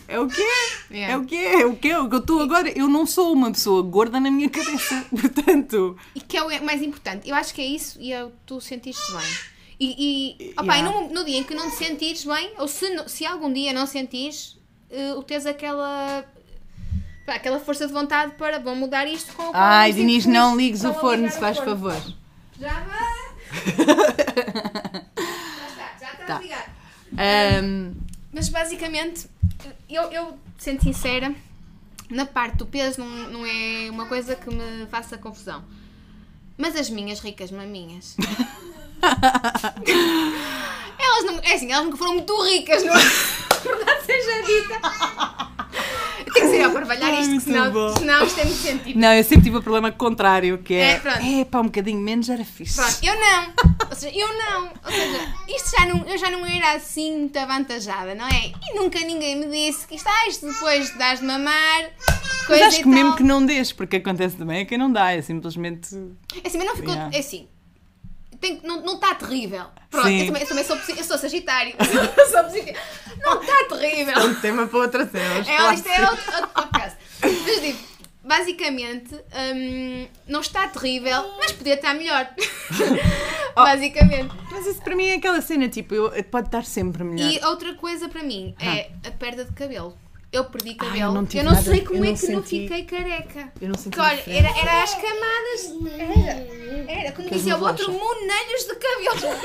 É o que é. Yeah. É o que é. É o que é. O que eu estou agora. Eu não sou uma pessoa gorda na minha cabeça. Portanto. E que é o mais importante. Eu acho que é isso e é tu sentiste bem. E, e, opa, Yeah. e no, no dia em que não te sentires bem, ou se, se algum dia não sentires, uh, tens aquela. Pá, aquela força de vontade para vão mudar isto com o Ai, com Dinis, com não isto, ligues o com forno, ligar se o faz forno. favor. Já vai! já está, já está Tá. ligado. Ahm, Mas basicamente, eu, eu sendo sincera, na parte do peso não, não é uma coisa que me faça confusão. Mas as minhas ricas maminhas. elas não. É assim, elas nunca foram muito ricas, não é? Verdade seja dita. Eu tenho que ser eu para trabalhar Ai, isto, muito que senão, bom. senão isto tem muito sentido. não, eu sempre tive o problema contrário, que é. É, pronto. É, pá, um bocadinho menos era fixe. Pronto, eu não. Ou seja, eu não. Ou seja, isto já não, eu já não era assim muito avantajada, não é? E nunca ninguém me disse que isto, ah, isto depois de dares de mamar, Mas coisa acho e que mesmo tal. que não dês, porque acontece também é que não dá, é simplesmente. É assim, mas não ficou. Yeah. É assim. Tem, não não está terrível. Pronto, Sim. eu também, eu também sou, posi- eu sou Sagitário. Eu sou positivo. Não está terrível. Um tema para outra cena. vamos É, falar isto é outro, outro podcast. Mas digo, basicamente, hum, não está terrível, mas podia estar melhor. Oh. Basicamente. Mas isso para mim é aquela cena, tipo, eu, pode estar sempre melhor. E outra coisa para mim é a perda de cabelo. Eu perdi cabelo. Ai, eu não tive eu não nada- sei como eu é não que não senti- fiquei careca. Eu não senti Porque, olha, diferença. era, era as camadas. Era. Era, como Queres dizia o uma outro, bolacha? monelhos de cabelo.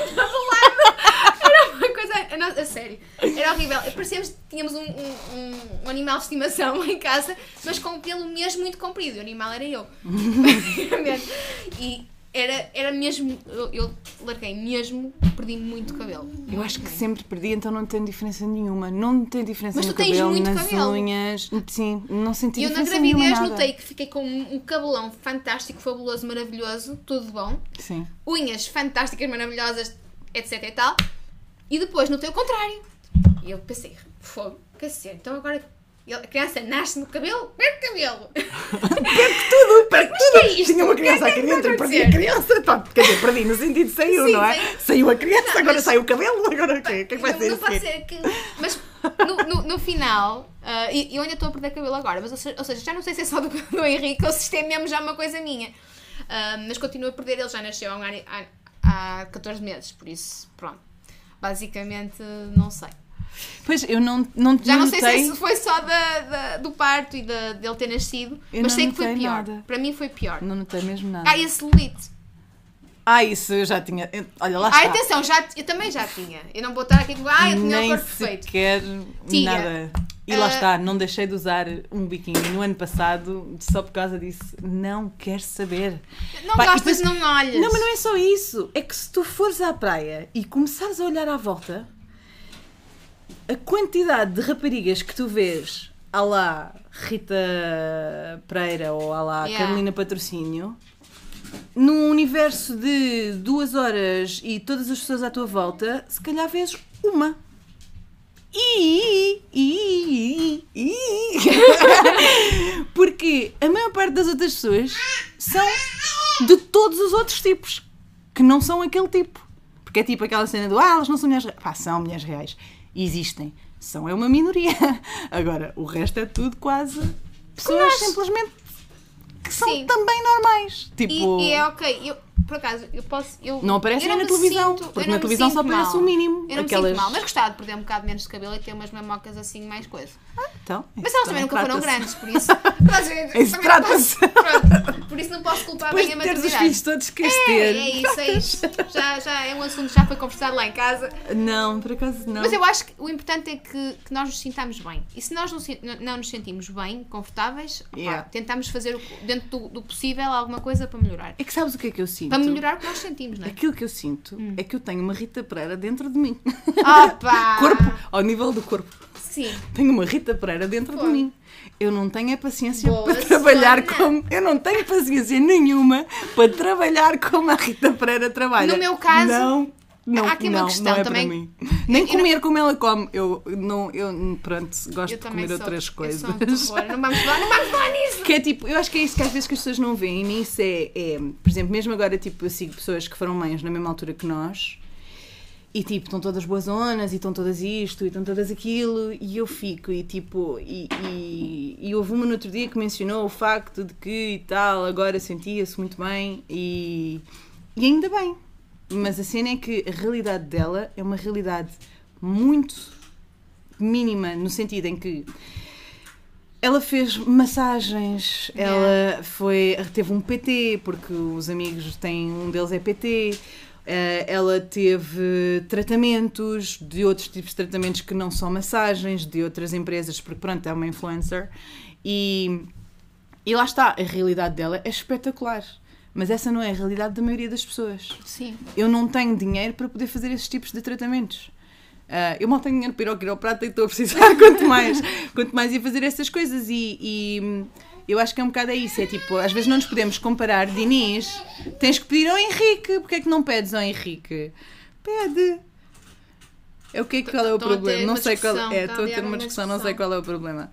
Era uma coisa. A, no- a sério. Era horrível. Parecíamos que tínhamos um, um, um- um animal de estimação em casa, mas com um pelo mesmo muito comprido. O animal era eu. Basicamente. E era, era mesmo. Eu, eu larguei mesmo, perdi muito cabelo. Eu acho que sempre perdi, então não tem diferença nenhuma. Não tem diferença Mas no tu tens cabelo, muito nas cabelo. unhas. Sim, não senti E eu na diferença nenhuma. gravidez nada. notei que fiquei com um um cabelão fantástico, fabuloso, maravilhoso, tudo bom. Sim. Unhas fantásticas, maravilhosas, etc e tal. E depois notei o contrário. E eu pensei, fogo, quer dizer, então agora ele- a criança nasce no cabelo, perde cabelo. Tudo, perto Mas que é isto? Tinha uma O que é criança que aqui está a dentro e perdi a acontecer? criança. Pá, quer dizer, perdi no sentido de saiu, Sim, não é? saiu. Saiu a criança, Não, agora mas- sai o cabelo, agora o quê? O que é que vai não, ser? não pode assim? ser que. Mas no, no, no final, ah, e eu ainda estou a perder cabelo agora, mas ou seja, ou seja, já não sei se é só do, do Henrique ou se isto é mesmo já uma coisa minha. Ah, mas continuo a perder, ele já nasceu há, um ano, há, há catorze meses, por isso, pronto. Basicamente, não sei. Pois, eu não, não Já não sei se notei- isso foi só da, da- do parto e da, dele ter nascido, Eu mas não sei que foi notei pior. nada. Para mim foi pior. Não notei mesmo nada. Ah, e a celulite. Ah, isso eu já tinha. Olha, lá Ah, está. atenção, já, eu também já tinha. Eu não vou estar aqui com. Ah, eu tinha o Nem corpo perfeito. sequer Tinha. nada. E lá Ah, está, não deixei de usar um biquíni no ano passado só por causa disso. Não quero saber. Não Pá, e gostas, depois- não olhas. Não, mas não é só isso. É que se tu fores à praia e começares a olhar à volta, a quantidade de raparigas que tu vês à lá Rita Pereira ou à lá Yeah. Carolina Patrocínio, num universo de duas horas e todas as pessoas à tua volta, se calhar vês uma. E, e, e, e. Porque a maior parte das outras pessoas são de todos os outros tipos, que não são aquele tipo. Porque é tipo aquela cena do ah, elas não são mulheres reais. Pá, são mulheres reais. Existem. São é uma minoria. Agora, o resto é tudo quase pessoas nós. simplesmente que são Sim. também normais. Tipo, E, e é ok, eu, por acaso, eu posso. Eu, não aparecem eu não na me televisão, sinto- porque eu não na me televisão só sinto aparece mal. o mínimo. Eu não Aquelas... me sinto mal, mas gostava de perder um bocado menos de cabelo e ter umas mamocas assim, mais coisa. Então, Mas isso elas também nunca foram trata-se. grandes, por isso. Isso também não trata-se. posso- pronto, por isso não posso culpar Depois bem a de teres os maternidade. filhos todos que queres É, ter. é isso, é isso. Já, já é um assunto que já foi conversado lá em casa. Não, por acaso não. Mas eu acho que o importante é que, que nós nos sintamos bem. E se nós não, se- não nos sentimos bem, confortáveis, pá, Yeah. tentamos fazer, o- dentro do, do possível, alguma coisa para melhorar. É que sabes o que é que eu sinto? Para melhorar o que nós sentimos, não é? Aquilo que eu sinto Hum. é que eu tenho uma Rita Pereira dentro de mim. Opa! Corpo, ao nível do corpo. Sim. Tenho uma Rita Pereira dentro Pô. de mim. Eu não tenho a paciência Boa, para trabalhar Susana. como... Eu não tenho paciência nenhuma para trabalhar como a Rita Pereira trabalha. No meu caso, Não, não, há aqui uma não, questão não é também. para mim. Nem Eu- eu comer como ela come. Eu, não, eu pronto, gosto Eu de também comer sou, outras eu coisas. sou um terror. Não vamos falar, não vamos falar nisso! Que é tipo, eu acho que é isso que às vezes que as pessoas não veem nisso é, é, por exemplo, mesmo agora tipo, eu sigo pessoas que foram mães na mesma altura que nós E tipo, estão todas boas zonas, e estão todas isto, e estão todas aquilo, e eu fico, e tipo, e, e, e houve uma no outro dia que mencionou o facto de que e tal, agora sentia-se muito bem, e, e ainda bem. Mas a cena é que a realidade dela é uma realidade muito mínima, no sentido em que ela fez massagens, Yeah. ela foi, teve um P T, porque os amigos têm, um deles é P T. Uh, ela teve tratamentos de outros tipos de tratamentos que não são massagens, de outras empresas, porque pronto, é uma influencer. E, e lá está, a realidade dela é espetacular. Mas essa não é a realidade da maioria das pessoas. Sim. Eu não tenho dinheiro para poder fazer esses tipos de tratamentos. Uh, eu mal tenho dinheiro para ir ao quiroprata e estou a precisar, quanto mais, quanto mais ir fazer essas coisas. E... e eu acho que é um bocado é isso, é tipo, às vezes não nos podemos comparar. Diniz, tens que pedir ao Henrique, porque é que não pedes ao Henrique? Pede. É o que é que qual é o Estão a ter problema? Não uma sei qual discussão, é, está estou a a ter haver uma uma discussão, não sei discussão. qual é o problema.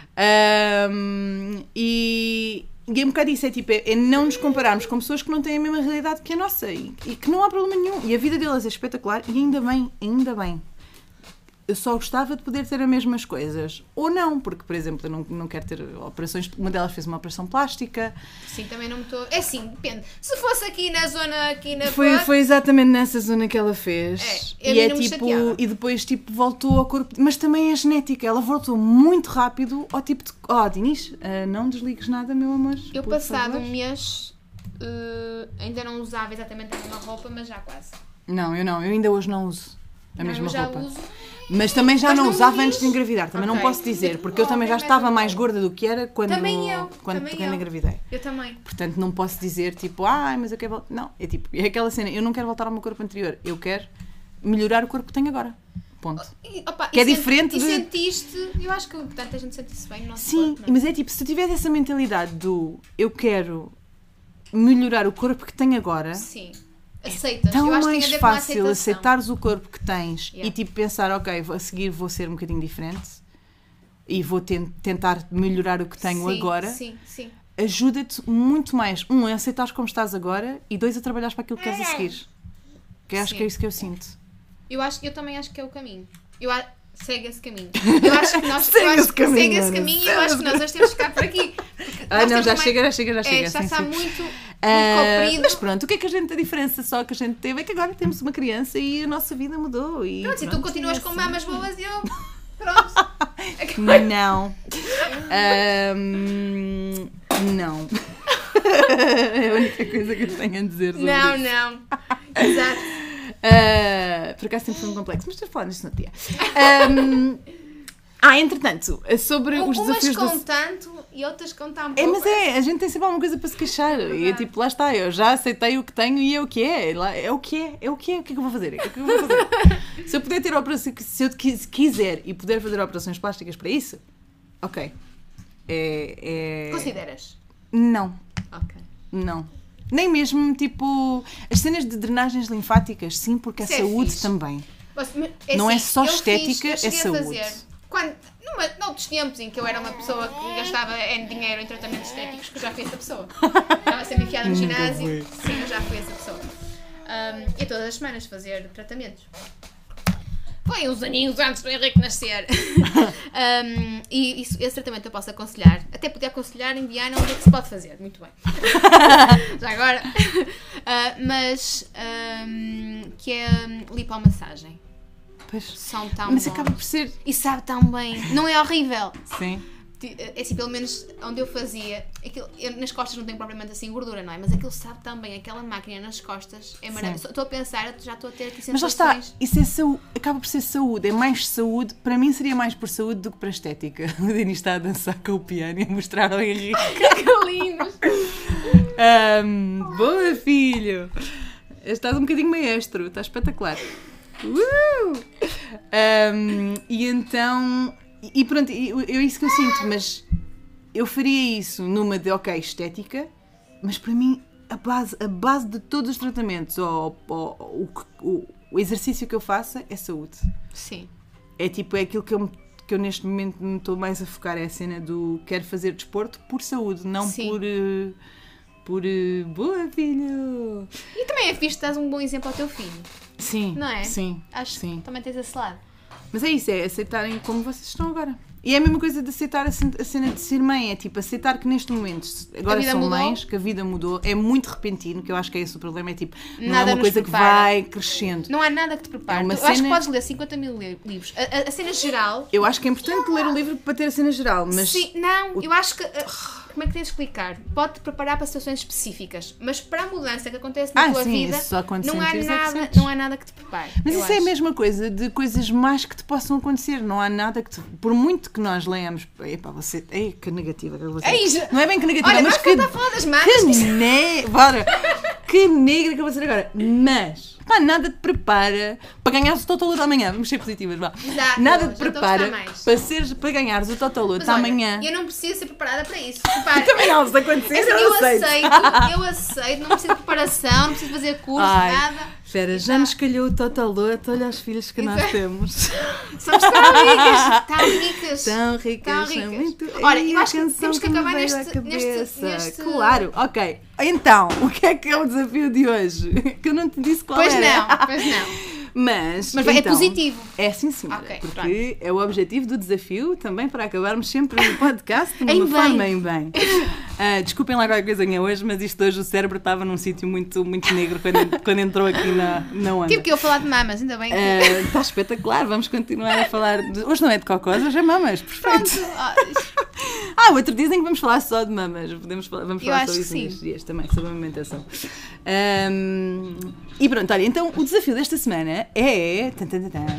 Um, e, e é um bocado isso, é tipo, é, é não nos compararmos com pessoas que não têm a mesma realidade que a nossa e, e que não há problema nenhum. E a vida delas é espetacular e ainda bem, ainda bem. Eu só gostava de poder ter as mesmas coisas. Ou não, porque, por exemplo, eu não, não quero ter operações... Uma delas fez uma operação plástica. Sim, também não me estou... É assim, depende. Se fosse aqui na zona, aqui na... Foi, foi exatamente nessa zona que ela fez. É, eu e é não me tipo... chateava. E depois, tipo, voltou ao corpo... Mas também é genética. Ela voltou muito rápido ao tipo de... Oh, Dinis, uh, não desligues nada, meu amor. Eu, por passado favor. um mês, uh, ainda não usava exatamente a mesma roupa, mas já quase. Não, eu não. Eu ainda hoje não uso a Não, mesma eu já roupa. uso. Mas também já Mas não não usava diz? antes de engravidar. Também Ok. não posso dizer, porque eu Oh, também já bem estava mais mais normal. gorda do que era quando, Também eu, quando, também quando eu. engravidei. Eu também. Portanto, não posso dizer tipo, ai, mas eu quero voltar. Não, é tipo, é aquela cena, eu não quero voltar ao meu corpo anterior, eu quero melhorar o corpo que tenho agora. Ponto. E, opa, Que e é senti- diferente E de- sentiste... Eu acho que, portanto, a gente sente-se bem no nosso Sim, corpo, não é? mas é tipo, se tu tiveres essa mentalidade do eu quero melhorar o corpo que tenho agora, Sim. Aceitas. tão eu acho que tem mais a ver com a fácil aceitação. aceitares o corpo que tens Yeah. e tipo pensar, ok, a seguir vou ser um bocadinho diferente e vou ten- tentar melhorar o que tenho Sim, agora. Sim, sim. Ajuda-te muito mais, um, a aceitares como estás agora e dois, a trabalhares para aquilo que queres a seguir. Que acho Sim. que é isso que eu sinto. Eu, acho, eu também acho que é o caminho. Eu a... Segue esse caminho. Eu acho que nós... Segue eu acho esse que caminho, segue esse Ana, caminho e segue eu acho esse que nós hoje temos que ficar por aqui. Ah, Nós não, temos já mais- chega, já chega, já É, chega. já sim, está sim. muito, muito Ah, comprido. mas pronto, o que é que a gente, a diferença só que a gente teve é que agora temos uma criança e a nossa vida mudou. E Pronto, se tu pronto, continuas é com assim. mamas boas e eu... Pronto. Não. Ahm, não. É a única coisa que eu tenho a dizer sobre Não, isso. não. Exato. Ah, por acaso sempre foi um complexo, mas estou a falar nisto no dia. Ahm, ah, entretanto, sobre os Umas desafios com do... tanto e outras com tão pouco. É, mas é, a gente tem sempre alguma coisa para se queixar. E é verdade. tipo, lá está, eu já aceitei o que tenho e é o que é. Lá- É o que é, é o que é. O que é que eu vou fazer? É o que eu vou fazer? Se eu puder ter operações, se eu quis- quiser e puder fazer operações plásticas para isso, ok. É, é... Consideras? Não, Ok. não. Nem mesmo, tipo, as cenas de drenagens linfáticas, sim, porque é Isso é saúde fixe. também. Mas, mas, Não é assim, só eu estética, fiz, eu é cheguei a saúde. fazer, quando, numa, noutros tempos em que eu era uma pessoa que gastava N dinheiro em tratamentos estéticos, que eu já fui essa pessoa. Estava sempre enfiada no Nunca ginásio. fui. Sim, eu já fui essa pessoa. Um, e todas as semanas fazer tratamentos. Foi uns aninhos antes do Henrique nascer. um, e isso, esse tratamento eu posso aconselhar. Até poder aconselhar em Viana onde é que se pode fazer. Muito bem. Já agora. Uh, mas um, que é um, lipomassagem. Pois. São tão Mas bons. acaba por ser. E sabe tão bem. Não é horrível. Sim. É assim, pelo menos onde eu fazia, aquilo, eu nas costas não tenho propriamente assim gordura, não é? Mas aquilo sabe tão bem, aquela máquina nas costas é maravilhoso. Estou a pensar, eu já estou a ter aqui Mas lá sensações. está, isso é saúde, acaba por ser saúde, é mais saúde, para mim seria mais por saúde do que para estética. O Dini está a dançar com o piano e a mostrar ao Henrique. Que lindos! Ahm, boa, filho! Estás um bocadinho maestro, está espetacular. Uh! Ahm, e então, e pronto, eu, eu é isso que eu sinto, mas eu faria isso numa de, ok, estética, mas para mim a base, a base de todos os tratamentos, ou, ou, ou, o, o, o exercício que eu faça é saúde. Sim. É tipo, é aquilo que eu, que eu neste momento me estou mais a focar, é a cena do quero fazer desporto por saúde, não Sim. por, eh, por uh, boa, filho. E também é fixe dar um bom exemplo ao teu filho. Sim, Não é? sim, Acho sim. que também tens esse lado. Mas é isso, é aceitarem como vocês estão agora. E é a mesma coisa de aceitar a cen- a cena de ser mãe, é tipo aceitar que neste momento, agora vida são mudou. mães, que a vida mudou, é muito repentino, que eu acho que é esse o problema, é tipo, não Nada é uma nos coisa que prepara. vai crescendo. Não há nada que te prepare. É uma Tu- eu acho que cena- podes ler cinquenta mil li- livros. A, a- a cena geral. Eu acho que é importante ler o livro para ter a cena geral, mas Sim, não, eu acho que. uh, como é que tens de explicar? Pode-te preparar para situações específicas, mas para a mudança que acontece na Ah, tua sim, vida, isso só quando não há, sentires é que nada, sentes. não há nada que te prepare. Mas eu isso é a acho. mesma coisa de coisas más que te possam acontecer. Não há nada que te... Por muito que nós leamos... Epá, você... Ei, que negativa que você... Ei, já- Não é bem que negativa, Olha, mas nós que... não está a falar das mamas. Que que- ne... Bora! Que negra que eu vou ser agora. Mas... Pá, nada te prepara para ganhares o Totoluto amanhã. Vamos ser positivas, vá. Exato, Nada já te estou a prepara gostar mais. para, seres, para ganhares o Totoluto Mas olha, amanhã. eu não preciso ser preparada para isso. Repara, Também não, se acontecer, é assim, eu, eu aceito. aceito, eu aceito, não preciso de preparação, não preciso fazer curso, Ai, nada. espera, já nos calhou o Totoluto. Olha os filhos que nós Exato. temos. Somos tão ricas, tão ricas. Tão ricas, Tão são ricas. muito... Olha, Ei, eu a acho que canção temos que me acabar veio neste- à neste- cabeça. neste- Claro, ok. Então, o que é que é o desafio de hoje? Que eu não te disse qual Pois era. não, pois não. Mas, Mas vai- é então, positivo. É sim, senhora. Ok, porque é o objetivo do desafio também para acabarmos sempre o podcast de Em uma bem. forma em bem. Ah, desculpem lá qualquer coisinha hoje, mas isto hoje o cérebro estava num sítio muito, muito negro quando, quando entrou aqui na, na onda. Tive que eu falar de mamas, ainda bem que. Ah, está espetacular, vamos continuar a falar de... Hoje não é de cocós, hoje é mamas, perfeito. Pronto. Ah, Ah, outro dizem que vamos falar só de mamas. Podemos falar, vamos Eu falar acho sobre que isso sim. nestes dias também, sobre a amamentação. Ahm, e pronto, olha, então o desafio desta semana é tan, tan, tan, tan,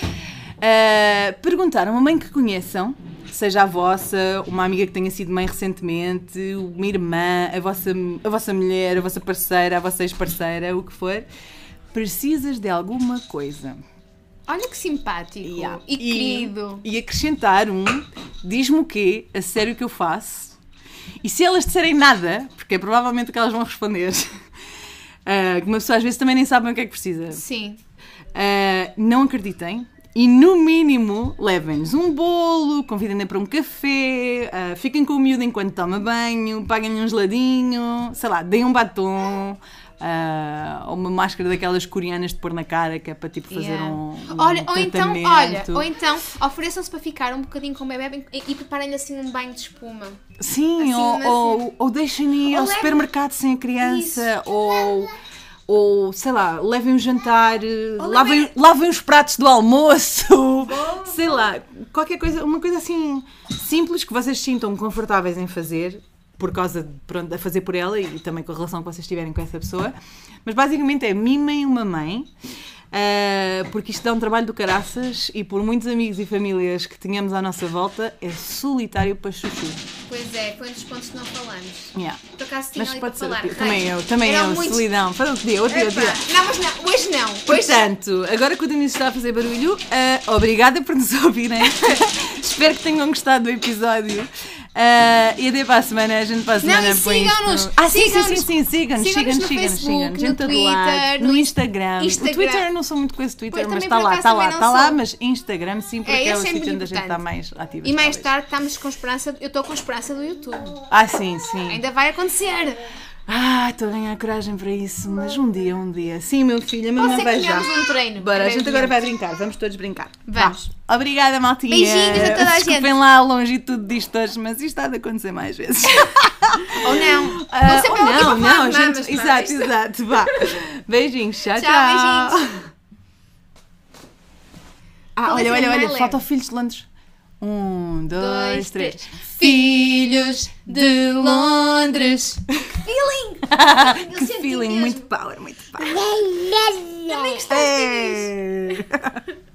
ah, perguntar a uma mãe que conheçam, seja a vossa, uma amiga que tenha sido mãe recentemente, uma irmã, a vossa, a vossa mulher, a vossa parceira, a vossa ex-parceira, o que for, precisas de alguma coisa. olha que simpático Yeah. e querido. E acrescentar um, diz-me o quê, a sério o que eu faço. E se elas disserem nada, porque é provavelmente o que elas vão responder, ah, que uma pessoa às vezes também nem sabe o que é que precisa, Sim. ah, não acreditem e no mínimo levem-lhes um bolo, convidem-na para um café, ah, fiquem com o miúdo enquanto toma banho, paguem-lhe um geladinho, sei lá, deem um batom. ah, ou uma máscara daquelas coreanas de pôr na cara que é para tipo fazer Yeah. um, um olha, ou então, tratamento. olha, ou então ofereçam-se para ficar um bocadinho com o bebê e, e preparem-lhe assim um banho de espuma. Sim, Assim, ou, mas- ou, ou deixem-me ir Ou ao levem- supermercado sem a criança, ou, ou sei lá, levem o jantar, lavem, levem- lavem os pratos do almoço, sei lá, qualquer coisa, uma coisa assim simples que vocês se sintam confortáveis em fazer, por causa de, pronto, a fazer por ela e também com a relação que vocês tiverem com essa pessoa, mas basicamente é mimem uma mãe. Uh, porque isto dá um trabalho do caraças e por muitos amigos e famílias que tínhamos à nossa volta é solitário para chuchu. Pois é, foi um dos pontos que não falamos. Yeah. Por acaso tinha Mas ali pode para ser, falar. também Ai, eu, também eram eu, muitos- solidão. Faz outro dia, outro dia, outro Epá, dia. não, mas não, hoje não. Hoje Portanto, agora que o Denise está a fazer barulho, uh, obrigada por nos ouvirem. Espero que tenham gostado do episódio. Uh, e até para a semana, a gente para a Não, semana e põe isto sigam-nos, no- Ah, sim, sim, sim, sigam-nos. sim, sigam-nos, Sigam-nos sigam-nos, no sigam-nos, Facebook, sigam-nos, no em todo lado, Twitter, no no Instagram. Instagram. O Twitter, eu não sou muito com esse Twitter, Pois, mas também está por lá, acaso está lá, também está não lá, sou. mas Instagram sim, porque É, é, o esse é sítio muito onde a gente está importante. mais ativa. E mais talvez. tarde estamos com esperança, eu estou com esperança do YouTube. Ah, sim, sim. Ainda vai acontecer. Ah, estou a ganhar coragem para isso, mas um dia, um dia. Sim, meu filho, a mamãe Pode ser vai que já. tenhamos um treino. Bora, a gente agora vai brevemente. brincar, vamos todos brincar. Vamos. Vá. Obrigada, maltinha. Beijinhos a toda a Desculpem gente. lá a longitude disto hoje, mas isto há de acontecer mais vezes. Ou não. Ah, Vou ser ou pela última não, a falar não, de gente, mamas, pá, exato, isto- exato, vá. Beijinhos, tchau, tchau. Tchau, beijinhos. Ah, Qual é olha, que é olha, o olha, mais falta o leve? Filhos de Londres. Um, dois, Dois, três. três. Filhos de Londres. Que feeling! Eu Que senti feeling, mesmo. muito power, muito power. Também gostaste disso. É.